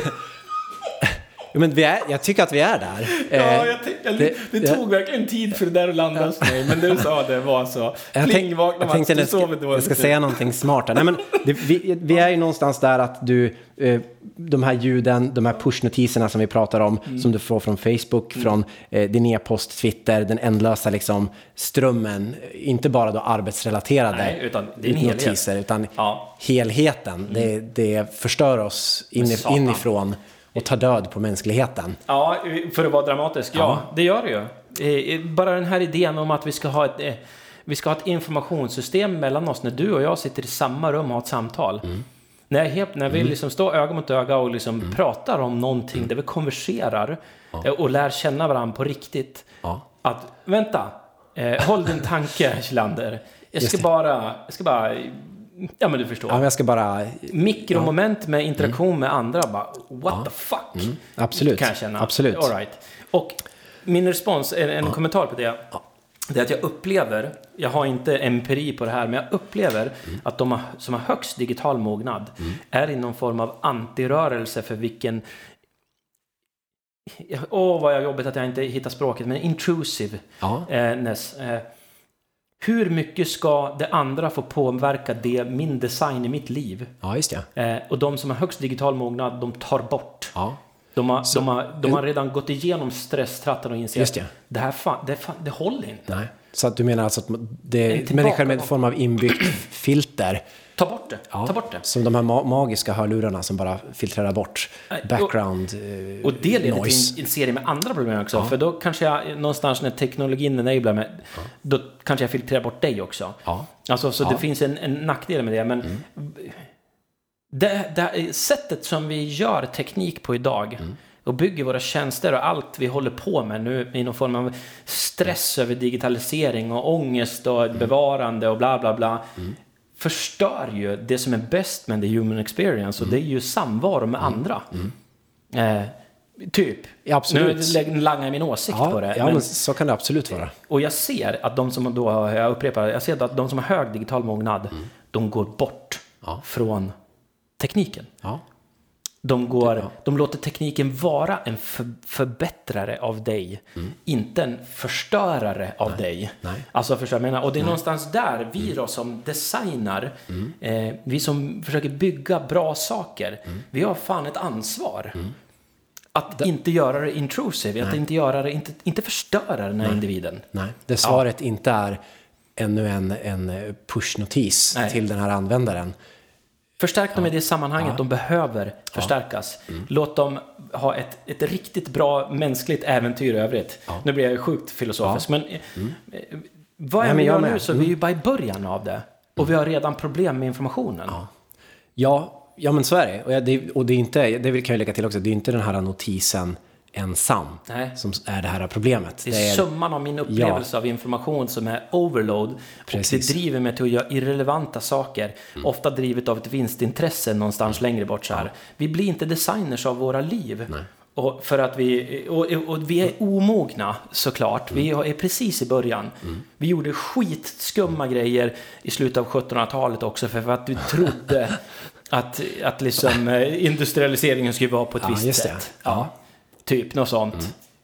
Men vi är, jag tycker att vi är där. Ja, jag tänkte, det, det, det tog verkligen tid för det där att landa hos mig. Men du sa det var så. Jag, tänk, jag tänkte att jag, jag ska säga någonting smarta. Nej, men det, vi, vi är ju någonstans där att du, eh, de här ljuden, de här pushnotiserna som vi pratar om, mm. som du får från Facebook, mm. från eh, din e-post, Twitter, den ändlösa liksom, strömmen. Inte bara då arbetsrelaterade Nej, utan det är notiser, utan ja. helheten. Mm. Det, det förstör oss in, inifrån. Och ta död på mänskligheten. Ja, för att vara dramatisk. Ja, ja. det gör det ju. Bara den här idén om att vi ska ha ett, vi ska ha ett informationssystem mellan oss när du och jag sitter i samma rum och har ett samtal. Mm. När, helt, när vi mm. liksom står öga mot öga och liksom mm. pratar om någonting mm. där vi konverserar ja. och lär känna varandra på riktigt. Ja. Att, vänta, eh, håll din tanke, Kilander. Jag ska bara... Jag ska bara Ja, men du förstår. Ja, jag ska bara... Mikromoment ja. med interaktion mm. med andra. Bara, what ja. the fuck? Mm. Absolut. Kan jag känna. Absolut. All right. Och min respons, en, en ja. kommentar på det. Ja. Det är att jag upplever, jag har inte empiri på det här, men jag upplever mm. att de som har högst digital mognad mm. är i någon form av antirörelse för vilken... Åh, oh, vad jag jobbigt att jag inte hittar språket, men intrusive. Ja. Eh, näs, eh, Hur mycket ska det andra få påverka det, min design i mitt liv? Ja, just det. Eh, och de som har högst digital mognad, de tar bort. Ja. De har, Så, de har, de har redan gått igenom stresstrattan och inser att det här fan, det, fan, det håller inte. Nej. Så att du menar alltså att det människan med en form av inbyggt filter. Ta bort det. Ja, Ta bort det. Som de här ma- magiska hörlurarna som bara filtrerar bort background noise. Och, och det leder noise. till en, en serie med andra problem också. Ja. För då kanske jag någonstans när teknologin enablar mig, ja. då kanske jag filtrerar bort dig också. Ja. Alltså, så ja. det finns en, en nackdel med det. Men mm. det, det sättet som vi gör teknik på idag mm. och bygger våra tjänster och allt vi håller på med nu i någon form av stress över digitalisering och ångest och mm. bevarande och bla bla bla. Mm. förstör ju det som är bäst med the human experience och mm. det är ju samvaro med mm. andra. Mm. Eh, typ. Ja, absolut. Nu langar jag min åsikt ja, på det. Ja, men, men så kan det absolut vara. Och jag ser att de som då, jag upprepar, jag ser att de som har hög digital mognad, mm. de går bort ja. från tekniken. Ja. De, går, ja. de låter tekniken vara en för, förbättrare av dig, mm. inte en förstörare av Nej. dig. Nej. Alltså förstår jag menar. Och det är Nej. någonstans där vi då som designar, mm. eh, vi som försöker bygga bra saker, mm. vi har fan ett ansvar. Mm. Att det, inte göra det intrusive, Nej. att inte göra det, inte, inte förstöra den här Nej. individen. Nej, det svaret ja. inte är ännu en, en pushnotis Nej. till den här användaren. Förstärk dem ja. i det sammanhanget ja. de behöver förstärkas. Ja. Mm. Låt dem ha ett, ett riktigt bra mänskligt äventyr i övrigt. Ja. Nu blir jag sjukt filosofisk. Ja. Men mm. vad är Nej, vi gör nu så mm. vi är ju bara i början av det. Och mm. vi har redan problem med informationen. Ja, ja, ja men så är det. Och det, och det är inte, det kan jag lägga till också, det är inte den här notisen ensam Nej. som är det här problemet. Det är, det är summan av min upplevelse ja. av information som är overload. Precis. Och det driver mig till att göra irrelevanta saker. Mm. Ofta drivet av ett vinstintresse någonstans mm. längre bort så här. Ja. Vi blir inte designers av våra liv. Nej. Och för att vi, och, och vi är omogna såklart. Mm. Vi är precis i början. Mm. Vi gjorde skitskumma grejer i slutet av sjuttonhundratalet också. För att vi trodde att, att liksom industrialiseringen skulle vara på ett ja, visst sätt. Ja. Ja. Typ något sånt.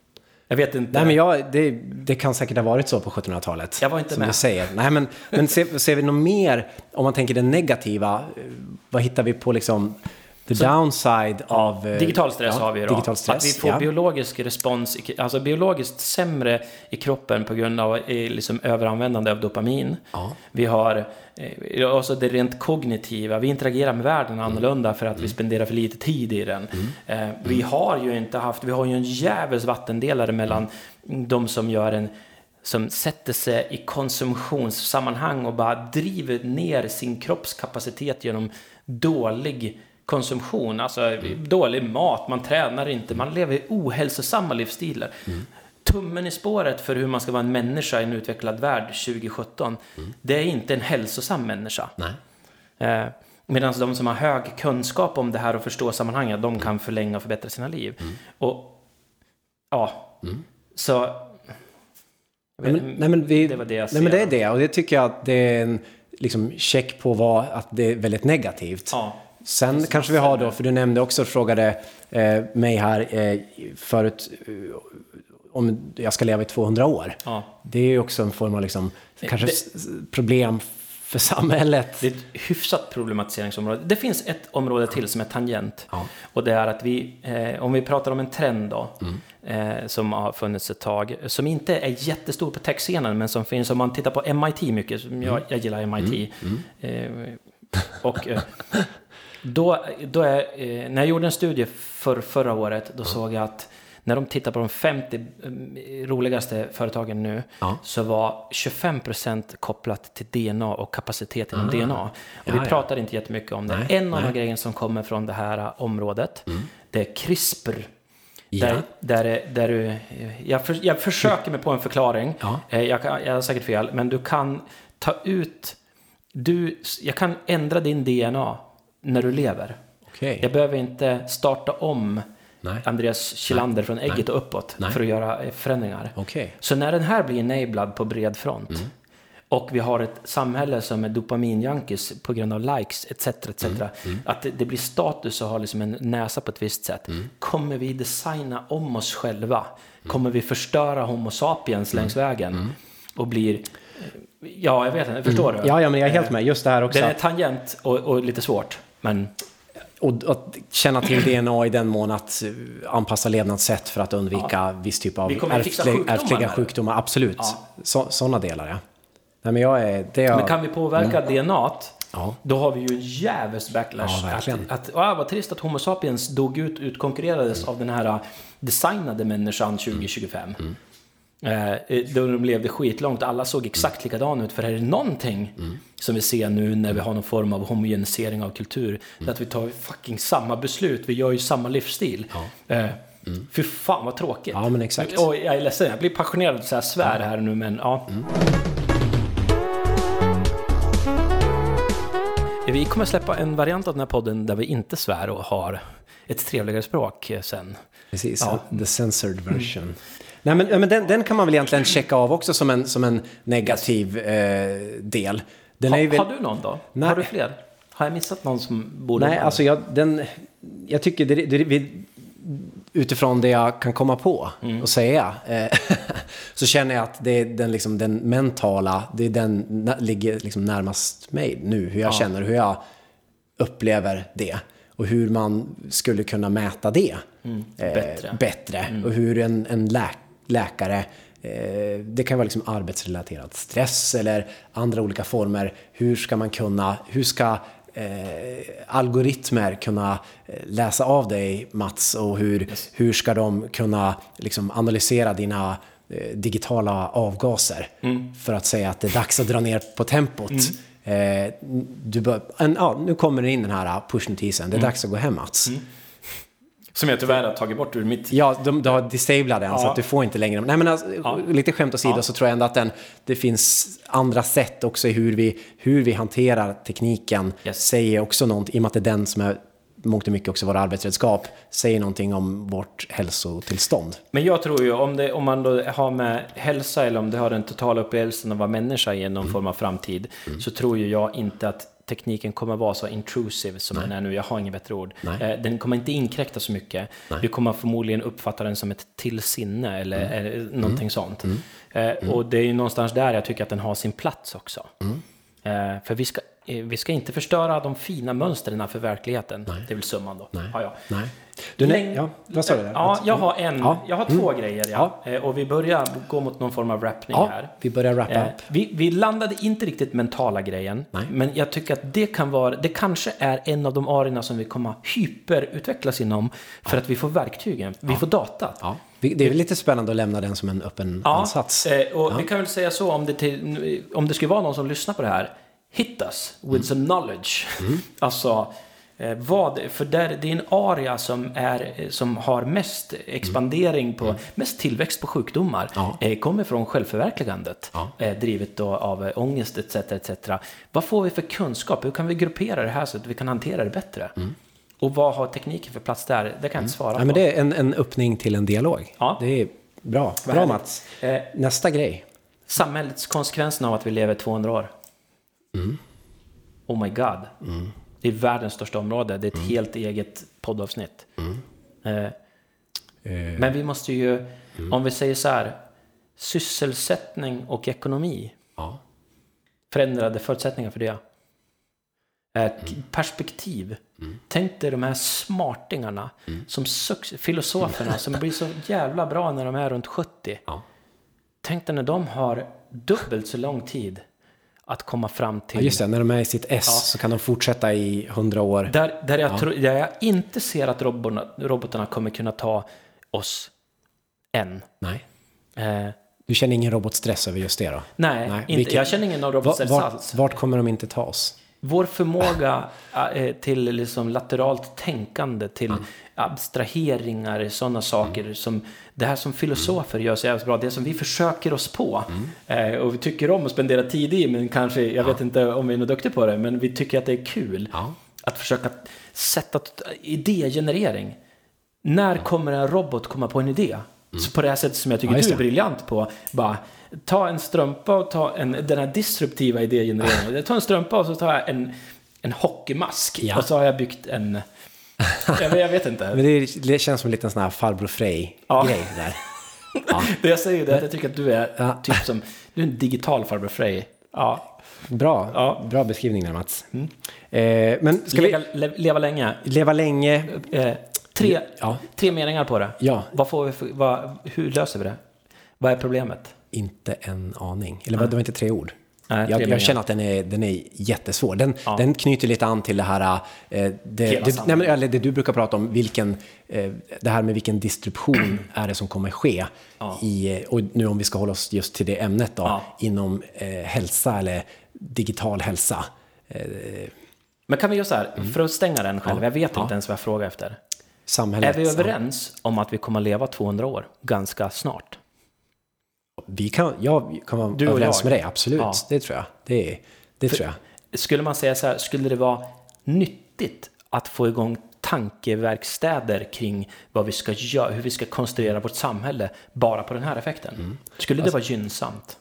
Jag vet inte. Nej, men jag, det, det kan säkert ha varit så på sjuttonhundratalet. Jag var inte som med. Du säger. Nej, men, men ser, ser vi något mer, om man tänker det negativa, vad hittar vi på liksom the så, downside ja, av... Digital stress ja, har vi då. Digital stress, att vi får ja. biologisk respons, alltså biologiskt sämre i kroppen på grund av liksom överanvändande av dopamin. Ja. Vi har också det rent kognitiva, vi interagerar med världen annorlunda för att mm. vi spenderar för lite tid i den. Mm. Eh, vi har ju inte haft, vi har ju en jävels vattendelare mellan de som gör en som sätter sig i konsumtionssammanhang och bara driver ner sin kroppskapacitet genom dålig konsumtion, alltså mm. dålig mat, man tränar inte, man lever i ohälsosamma livsstilar. Mm. Tummen i spåret för hur man ska vara en människa i en utvecklad värld tjugo sjutton, mm. det är inte en hälsosam människa. Nej. Eh, medan de som har hög kunskap om det här och förstår sammanhanget, de kan förlänga och förbättra sina liv. Mm. Och ja, mm. så nej, men, nej, men vi, det var det jag nej, men det är det, och det tycker jag att det är en liksom check på vad, att det är väldigt negativt. Ja. Sen kanske vi har då, för du nämnde också, frågade eh, mig här eh, förut eh, om jag ska leva i tvåhundra år. Ja. Det är ju också en form av liksom, kanske det, problem för samhället. Det är ett hyfsat problematiseringsområde. Det finns ett område till som är tangent. Ja. Och det är att vi, eh, om vi pratar om en trend då, mm. eh, som har funnits ett tag, som inte är jättestor på techscenen, men som finns om man tittar på M I T mycket. Som jag, jag gillar M I T. Mm. Mm. Eh, och... Eh, Då, då är, eh, när jag gjorde en studie för, förra året, då mm. såg jag att när de tittar på de femtio roligaste företagen nu, ja. så var tjugofem procent kopplat till D N A och kapacitet inom ah. D N A. Och ja, vi pratar ja. inte jättemycket om det. Nej, en av de grejerna som kommer från det här området, mm. det är CRISPR. Ja. Där, där, där du, jag, för, jag försöker mig på en förklaring. Ja. Jag, kan, jag har säkert fel, men du kan ta ut, du, jag kan ändra din D N A när du lever. Okay. Jag behöver inte starta om Nej. Andreas Kilander Nej. från ägget Nej. och uppåt Nej. för att göra förändringar. Okay. Så när den här blir enabled på bred front mm. och vi har ett samhälle som är dopaminjunkies på grund av likes etc. etc. Mm. Mm. att det, det blir status att ha liksom en näsa på ett visst sätt. Mm. Kommer vi designa om oss själva? Mm. Kommer vi förstöra Homo sapiens mm. längs vägen? Mm. Och blir... Ja, jag vet inte. Förstår mm. du? Ja, ja, men jag är helt med. Just det här också. Det är tangent och, och lite svårt. Men... Och att känna till D N A i den mån att anpassa levnadssätt för att undvika ja. viss typ av ärftliga sjukdomar. Absolut. Ja. Så, sådana delar, ja. Nej, men, jag är, det är... men kan vi påverka mm. D N A-t, ja. då har vi ju en jävels backlash. Ja, att, att, ja, vad trist att Homo sapiens dog ut, utkonkurrerades mm. av den här designade människan tjugo tjugofem. Mm. Eh, då de levde skitlångt. Alla såg exakt likadana ut. För är det någonting mm. som vi ser nu när vi har någon form av homogenisering av kultur, mm. det är att vi tar fucking samma beslut. Vi gör ju samma livsstil. Ja. eh, mm. För fan vad tråkigt. Ja, men exakt. Och jag är ledsen, jag blir passionerad så här svär ja. här nu, men ja. Mm. Vi kommer släppa en variant av den här podden där vi inte svär och har ett trevligare språk sen. Precis, ja. The censored version. Mm. Nej, men, men den, den kan man väl egentligen checka av också som en, som en negativ eh, del. Den ha, är väl... Har du någon då? Nej. Har du fler? Har jag missat någon som borde... Nej, alltså jag, den, jag tycker det, det, vi, utifrån det jag kan komma på mm. och säga eh, så känner jag att det är den, liksom, den mentala, det är den ligger liksom närmast mig nu. Hur jag ja. känner, hur jag upplever det. Och hur man skulle kunna mäta det mm. eh, bättre. bättre. Mm. Och hur en, en läk, läkare, eh, det kan vara liksom arbetsrelaterad stress eller andra olika former. Hur ska man kunna, hur ska eh, algoritmer kunna läsa av dig, Mats? Och hur, yes. hur ska de kunna liksom analysera dina eh, digitala avgaser mm. för att säga att det är dags att dra ner på tempot? Mm. Eh, du bör, en, ja, nu kommer det in den här push-notisen. Det är mm. dags att gå hem, Mats. Mm. Som jag tyvärr har tagit bort ur mitt... Ja, de, de har disablat den ja. så att du får inte längre... Nej, men alltså, ja. lite skämt åsido ja. så tror jag ändå att den, det finns andra sätt också i hur vi, hur vi hanterar tekniken. Yes. Säger också någonting, i och med att det är den som är mångt och mycket också våra arbetsredskap, säger någonting om vårt hälsotillstånd. Men jag tror ju, om, det, om man då har med hälsa eller om det har den totala upplevelsen av att vara människa i någon mm. form av framtid, mm. så tror ju jag inte att tekniken kommer vara så intrusive som Nej. den är nu. Jag har inget bättre ord. Nej. Den kommer inte inkräkta så mycket. Nej. Du kommer förmodligen uppfatta den som ett tillsinne eller, mm. eller någonting mm. sånt. Mm. Mm. Och det är ju någonstans där jag tycker att den har sin plats också. Mm. För vi ska, vi ska inte förstöra de fina mönstren för verkligheten. Nej. Det är väl summan då. Nej. Ja, ja. Nej. Du, Läng- ja, vad sa du där? Ja, jag har en, ja. jag har två mm. grejer, ja. ja. Och vi börjar gå mot någon form av wrappning ja, här. vi börjar wrappa eh, upp. Vi, vi landade inte riktigt mentala grejen, Nej. men jag tycker att det kan vara, det kanske är en av de areorna som vi kommer hyperutvecklas inom för ja. att vi får verktygen, vi ja. får datat. Ja. Det är lite spännande att lämna den som en öppen ja. ansats. Eh, och ja. vi kan väl säga så, om det, till, om det skulle vara någon som lyssnar på det här, hit us with mm. some knowledge. Mm. Alltså, eh, vad, för där, det är en area som, är, som har mest expandering på, mm. mest tillväxt på sjukdomar. Ja. Eh, kommer från självförverkligandet. Ja. Eh, drivet då av eh, ångest et cetera et cetera. Vad får vi för kunskap? Hur kan vi gruppera det här så att vi kan hantera det bättre? Mm. Och vad har tekniken för plats där? Det kan jag mm. inte svara ja, på. Men det är en, en öppning till en dialog. Ja. Det är bra. Bra, bra Mats. Eh, Nästa grej. Samhällets konsekvenserna av att vi lever tvåhundra år. Mm. Oh my god. Mm. Det är världens största område. Det är ett mm. helt eget poddavsnitt. Mm. Eh, eh. Men vi måste ju, mm. om vi säger så här, sysselsättning och ekonomi. Ja. Förändrade förutsättningar för det. Eh, mm. Perspektiv. Mm. Tänk dig de här smartingarna, mm. som sux- filosoferna som blir så jävla bra när de är runt sjuttio. Ja. Tänk dig när de har dubbelt så lång tid att komma fram till... Ja, just det, när de är i sitt S ja. så kan de fortsätta i hundra år. Där, där, jag, ja. tro, där jag inte ser att robotarna, robotarna kommer kunna ta oss än. Nej. Eh, du känner ingen robotstress över just det då? Nej, nej. Inte, Vilket, jag känner ingen robotstress vart, alls. Vart kommer de inte ta oss? Vår förmåga äh, till liksom lateralt tänkande, till mm. abstraheringar, sådana saker mm. som det här som filosofer gör så jävligt bra, det som vi försöker oss på mm. eh, och vi tycker om att spendera tid i, men kanske, jag ja. vet inte om vi är något duktiga på det, men vi tycker att det är kul ja. att försöka sätta idégenerering. När ja. kommer en robot komma på en idé? Mm. Så på det här sättet som jag tycker ja, du är briljant på, bara ta en strumpa och ta en, den här disruptiva idégenereringen. Jag tar en strumpa och så tar jag en, en hockeymask ja. och så har jag byggt en... Jag, jag vet inte. Men det, det känns som en liten sån här farbror Frey ja. grej där. Ja. Det jag säger är att jag tycker att du är ja. typ som... Du är en digital farbror Frey. Ja. Bra. Ja. Bra beskrivning där, Mats. Mm. Eh, men ska leva, vi... le, leva länge. Leva länge. Eh, tre, ja. tre meningar på det. Ja. Vad får vi för, vad, hur löser vi det? Vad är problemet? Inte en aning. Eller ja. det var inte tre ord. Nej, jag, jag känner att den är, den är jättesvår. Den, ja. den knyter lite an till det här eh, det, det, nej, men, eller det du brukar prata om, vilken, eh, det här med vilken distribution är det som kommer ske ja. i, och nu om vi ska hålla oss just till det ämnet då, ja. inom eh, hälsa eller digital hälsa. Eh, men kan vi göra så här, mm. för att stänga den själv, ja. jag vet ja. inte ens vad jag frågar efter. Samhället, är vi överens om att vi kommer att leva tvåhundra år ganska snart? Vi kan, jag kan vara du överens med dig, absolut. Ja. Det tror jag. Det, det tror jag. Skulle man säga så här, skulle det vara nyttigt att få igång tankeverkstäder kring vad vi ska göra, hur vi ska konstruera vårt samhälle bara på den här effekten? Mm. Skulle alltså, det vara gynnsamt?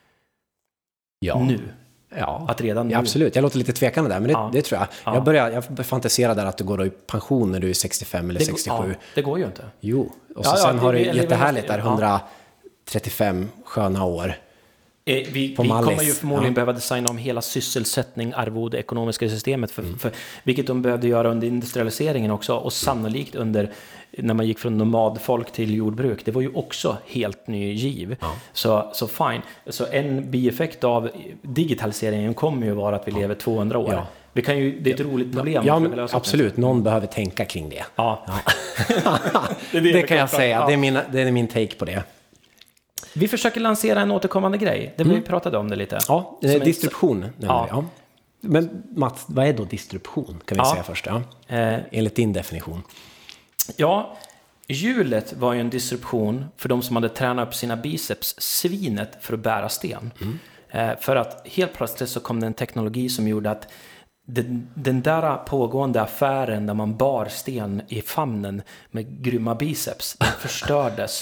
Ja. Nu? Ja, att redan nu. Ja, absolut. Jag låter lite tvekande där, men det, ja. det tror jag. Ja. Jag börjar jag fantiserar där att du går i pension när du är sextiofem eller det sextiosju. Går, ja, det går ju inte. Jo, och så ja, sen ja, har du jättehärligt där, hundratrettiofem sköna år. Eh, vi vi kommer ju förmodligen ja. behöva designa om hela sysselsättning, arvode, ekonomiska systemet för, mm. för, vilket de behövde göra under industrialiseringen också, och sannolikt under när man gick från nomadfolk till jordbruk. Det var ju också helt ny giv. Ja. Så, så fine. Så en bieffekt av digitaliseringen kommer ju vara att vi ja. lever tvåhundra år. Ja. Vi kan ju, det är ett ja. roligt problem. Ja, men, absolut. Någon behöver tänka kring det. Ja. Ja. det, det, det kan jag säga. Ja. Det, är min, det är min take på det. Vi försöker lansera en återkommande grej. Det mm. vi pratade om det lite. Ja, Som distribution. En... Ja. Ja. Men Mats, vad är då distribution? Kan vi ja. säga först. Ja. Eh. Enligt din definition. Ja, hjulet var ju en distribution för de som hade tränat upp sina biceps, svinet, för att bära sten. Mm. Eh, för att helt plötsligt så kom det en teknologi som gjorde att den, den där pågående affären där man bar sten i famnen med grymma biceps, den förstördes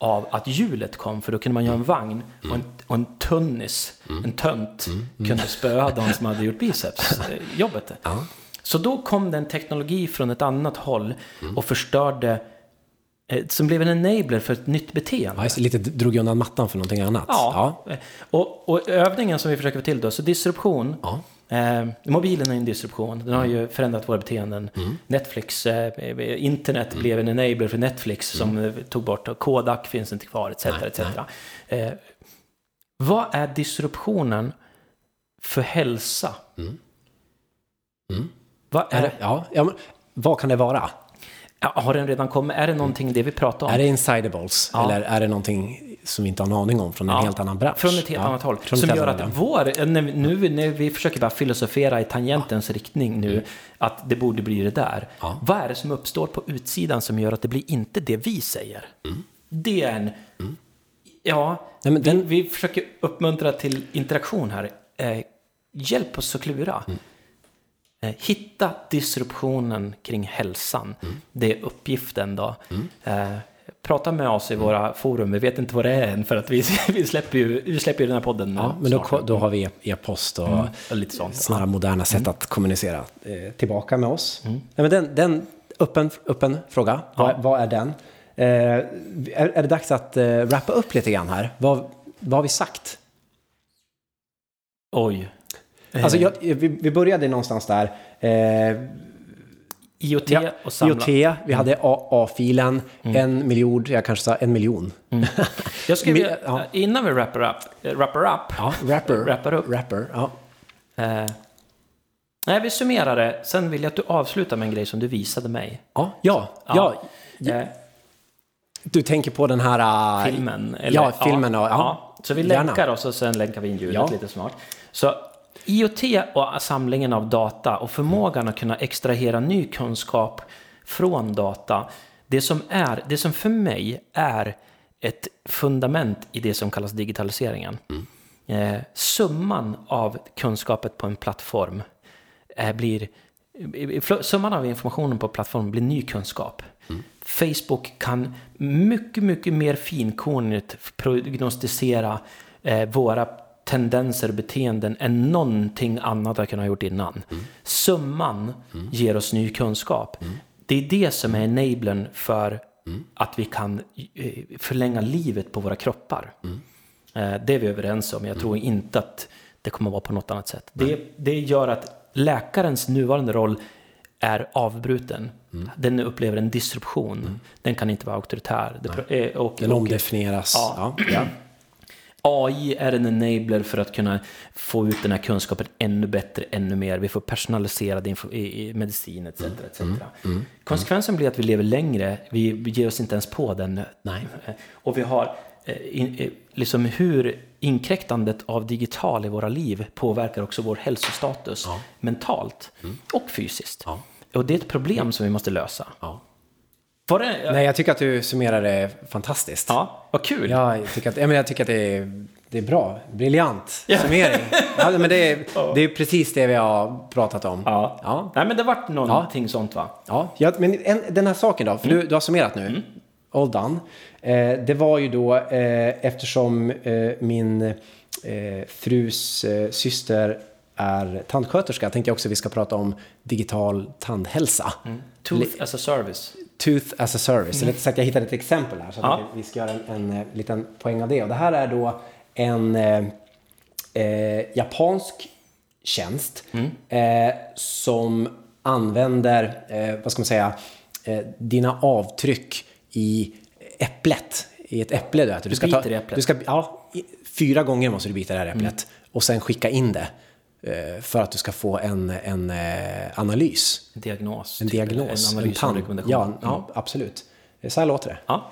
av att hjulet kom, för då kunde man göra en vagn och en, och en tunnis, mm. en tönt, mm. Mm. kunde spöa de som hade gjort biceps-jobbet. Ja. Så då kom det en teknologi från ett annat håll mm. och förstörde, eh, som blev en enabler för ett nytt beteende. Ja, lite drog undan mattan för någonting annat. Ja, ja. Och, och övningen som vi försöker få till då, så disruption. Ja. Eh, mobilen är en disruption. Den har ju förändrat våra beteenden. Mm. Netflix, eh, internet mm. blev en enabler för Netflix som mm. tog bort. Och Kodak finns inte kvar, et cetera et cetera. Eh, vad är disruptionen för hälsa? Mm. Mm. Vad är, är det? Ja, ja, men, vad kan det vara? Ja, har den redan kommit? Är det någonting det vi pratar om? Är det insidables? Ja. Eller är det någonting som vi inte har en aning om från en ja. helt annan bransch? Från ett helt ja. annat håll. Från som gör att annan. vår, när vi, nu när vi försöker bara filosofera i tangentens ja. riktning nu, mm. att det borde bli det där. Ja. Vad är det som uppstår på utsidan som gör att det blir inte det vi säger? Mm. Det är en... Mm. Ja, Nej, men den, vi, vi försöker uppmuntra till interaktion här. Eh, hjälp oss att klura. Mm. Hitta disruptionen kring hälsan. Mm. Det är uppgiften då. Mm. Eh, prata med oss i våra mm. forum. Vi vet inte vad det är än, för att vi, vi, släpper, ju, vi släpper ju den här podden. Ja, men då, då har vi e-post och, mm. och lite sånt. Sådana moderna sätt mm. att kommunicera eh, tillbaka med oss. Mm. Nej, men den, den öppen, öppen fråga. Ja. Vad, vad är den? Eh, är, är det dags att eh, wrappa upp lite grann här? Vad, vad har vi sagt? Oj. Alltså jag, vi, vi började någonstans där. Eh, I O T ja, och samla. I O T, vi hade A- A-filen, mm. en miljard, jag kanske sa en miljon. Mm. Jag ska vi, ja. Innan vi wrappar upp, wrappar upp, ja, wrapper, wrappar upp, wrapper, ja. Eh, nej, vi summerar det. Sen vill jag att du avslutar med en grej som du visade mig. Ja, ja, ja. ja. Eh, du tänker på den här filmen, eller ja, filmen, ja. ja. ja. Så vi länkar Gärna. oss och sen länkar vi in ljudet ja. lite smart. Så I O T och samlingen av data och förmågan att kunna extrahera ny kunskap från data. Det som är, det som för mig är ett fundament i det som kallas digitaliseringen. Mm. Eh, summan av kunskapet på en plattform eh, blir summan av informationen på plattformen blir ny kunskap. Mm. Facebook kan mycket mycket mer finkornigt prognostisera eh, våra tendenser och beteenden än någonting annat jag kunnat ha gjort innan. Mm. Summan mm. ger oss ny kunskap. Mm. Det är det som är enablern för mm. att vi kan förlänga livet på våra kroppar. Mm. Det är vi överens om. Jag tror mm. inte att det kommer att vara på något annat sätt. Det, det gör att läkarens nuvarande roll är avbruten. Mm. Den upplever en disruption. Mm. Den kan inte vara auktoritär. Det, och, Den omdefinieras. Ja. Ja. A I är en enabler för att kunna få ut den här kunskapen ännu bättre, ännu mer. Vi får personaliserad info- i, i medicin, et cetera et cetera. Mm. Mm. Konsekvensen blir att vi lever längre. Vi, vi ger oss inte ens på den. Nej. Och vi har eh, in, liksom hur inkräktandet av digital i våra liv påverkar också vår hälsostatus ja. mentalt mm. och fysiskt. Ja. Och det är ett problem som vi måste lösa. Ja. Det, jag... Nej, jag tycker att du summerar det fantastiskt. Ja, vad kul. Ja, jag tycker att, jag, menar, jag tycker att det, är, det är bra. Briljant ja. summering. Ja, men det, är, ja. det är precis det vi har pratat om. Ja. Ja. Nej, men det vart någonting ja. sånt, va? Ja, ja men en, den här saken då, för mm. du, du har summerat nu. Mm. All done. Eh, det var ju då, eh, eftersom eh, min eh, frus eh, syster är tandsköterska, tänkte jag också att vi ska prata om digital tandhälsa. Mm. Tooth Le- as a service. Tooth as a service. Mm. Så jag hittade ett exempel här så att ja. vi ska göra en, en, en liten poäng av det. Och det här är då en eh, eh, japansk tjänst mm. eh, som använder, eh, vad ska man säga, eh, dina avtryck i äpplet. I ett äpple du äter. Du, ska du ta, i äpplet? Du ska, ja, fyra gånger måste du byta det här äpplet. Mm. Och sen skicka in det. För att du ska få en, en eh, analys. En diagnos. En diagnos. En analys. En tan- ja, mm. ja, absolut. Så här låter det. Ja.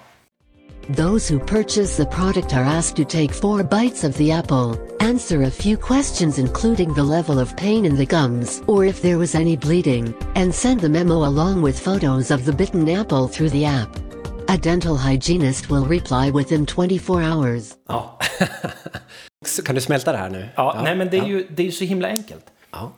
Those who purchase the product are asked to take four bites of the apple, answer a few questions including the level of pain in the gums or if there was any bleeding, and send the memo along with photos of the bitten apple through the app. A dental hygienist will reply within twenty-four hours. Ja. Kan du smälta det här nu? Ja, ja. nej men det är, ja. ju, det är ju så himla enkelt. Ja.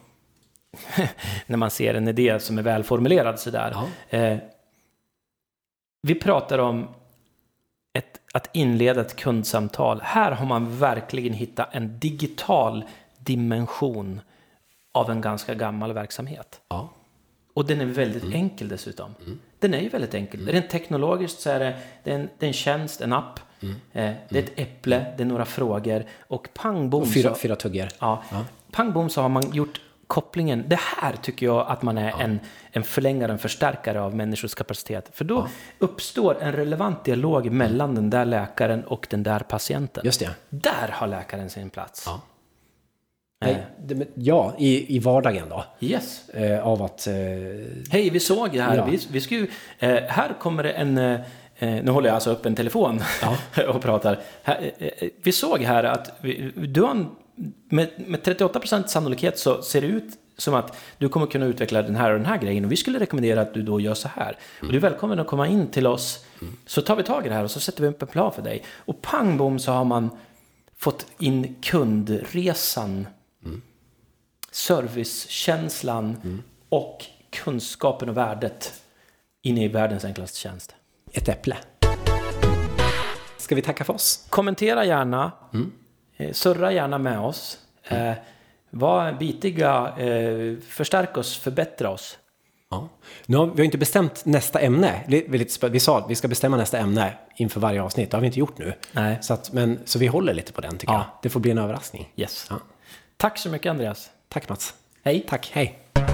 När man ser en idé som är välformulerad sådär. Ja. Eh, vi pratar om ett, att inleda ett kundsamtal. Här har man verkligen hittat en digital dimension av en ganska gammal verksamhet. Ja. Och den är väldigt mm. enkel dessutom. Mm. Den är ju väldigt enkel. Mm. Rent teknologiskt så är det, det, är en, det är en tjänst, en app. Mm. Eh, det är ett äpple, det är några frågor. Och pang bom. Och fyra, fyra tuggar. Ja, ja. Pang bom så har man gjort kopplingen. Det här tycker jag att man är ja. en, en förlängare, en förstärkare av människors kapacitet. För då ja. uppstår en relevant dialog mellan mm. den där läkaren och den där patienten. Just det. Där har läkaren sin plats. Ja. Nej, det, ja, i, i vardagen då. Yes. Eh, av att... Eh, Hej, vi såg det här. Ja. Vi, vi ska ju, eh, här kommer det en... Eh, nu håller jag alltså upp en telefon ja. och pratar. Här, eh, vi såg här att vi, du har en, med, med trettioåtta procent sannolikhet så ser det ut som att du kommer kunna utveckla den här och den här grejen. Och vi skulle rekommendera att du då gör så här. Mm. Och du är välkommen att komma in till oss. Mm. Så tar vi tag i det här och så sätter vi upp en plan för dig. Och pang bom så har man fått in kundresan. Mm. Servicekänslan mm. och kunskapen och värdet in i världens enklaste tjänst. Ett äpple. Ska vi tacka för oss? Kommentera gärna. Mm. Surra gärna med oss. Mm. Eh, var bitiga. Eh, förstärk oss. Förbättra oss. Ja. Nu har vi har inte bestämt nästa ämne. Vi, vi sa att vi ska bestämma nästa ämne inför varje avsnitt. Det har vi inte gjort nu. Nej. Så, att, men, så vi håller lite på den tycker ja. jag. Det får bli en överraskning. Yes. Ja. Tack så mycket Andreas. Tack Mats. Hej. Tack, hej.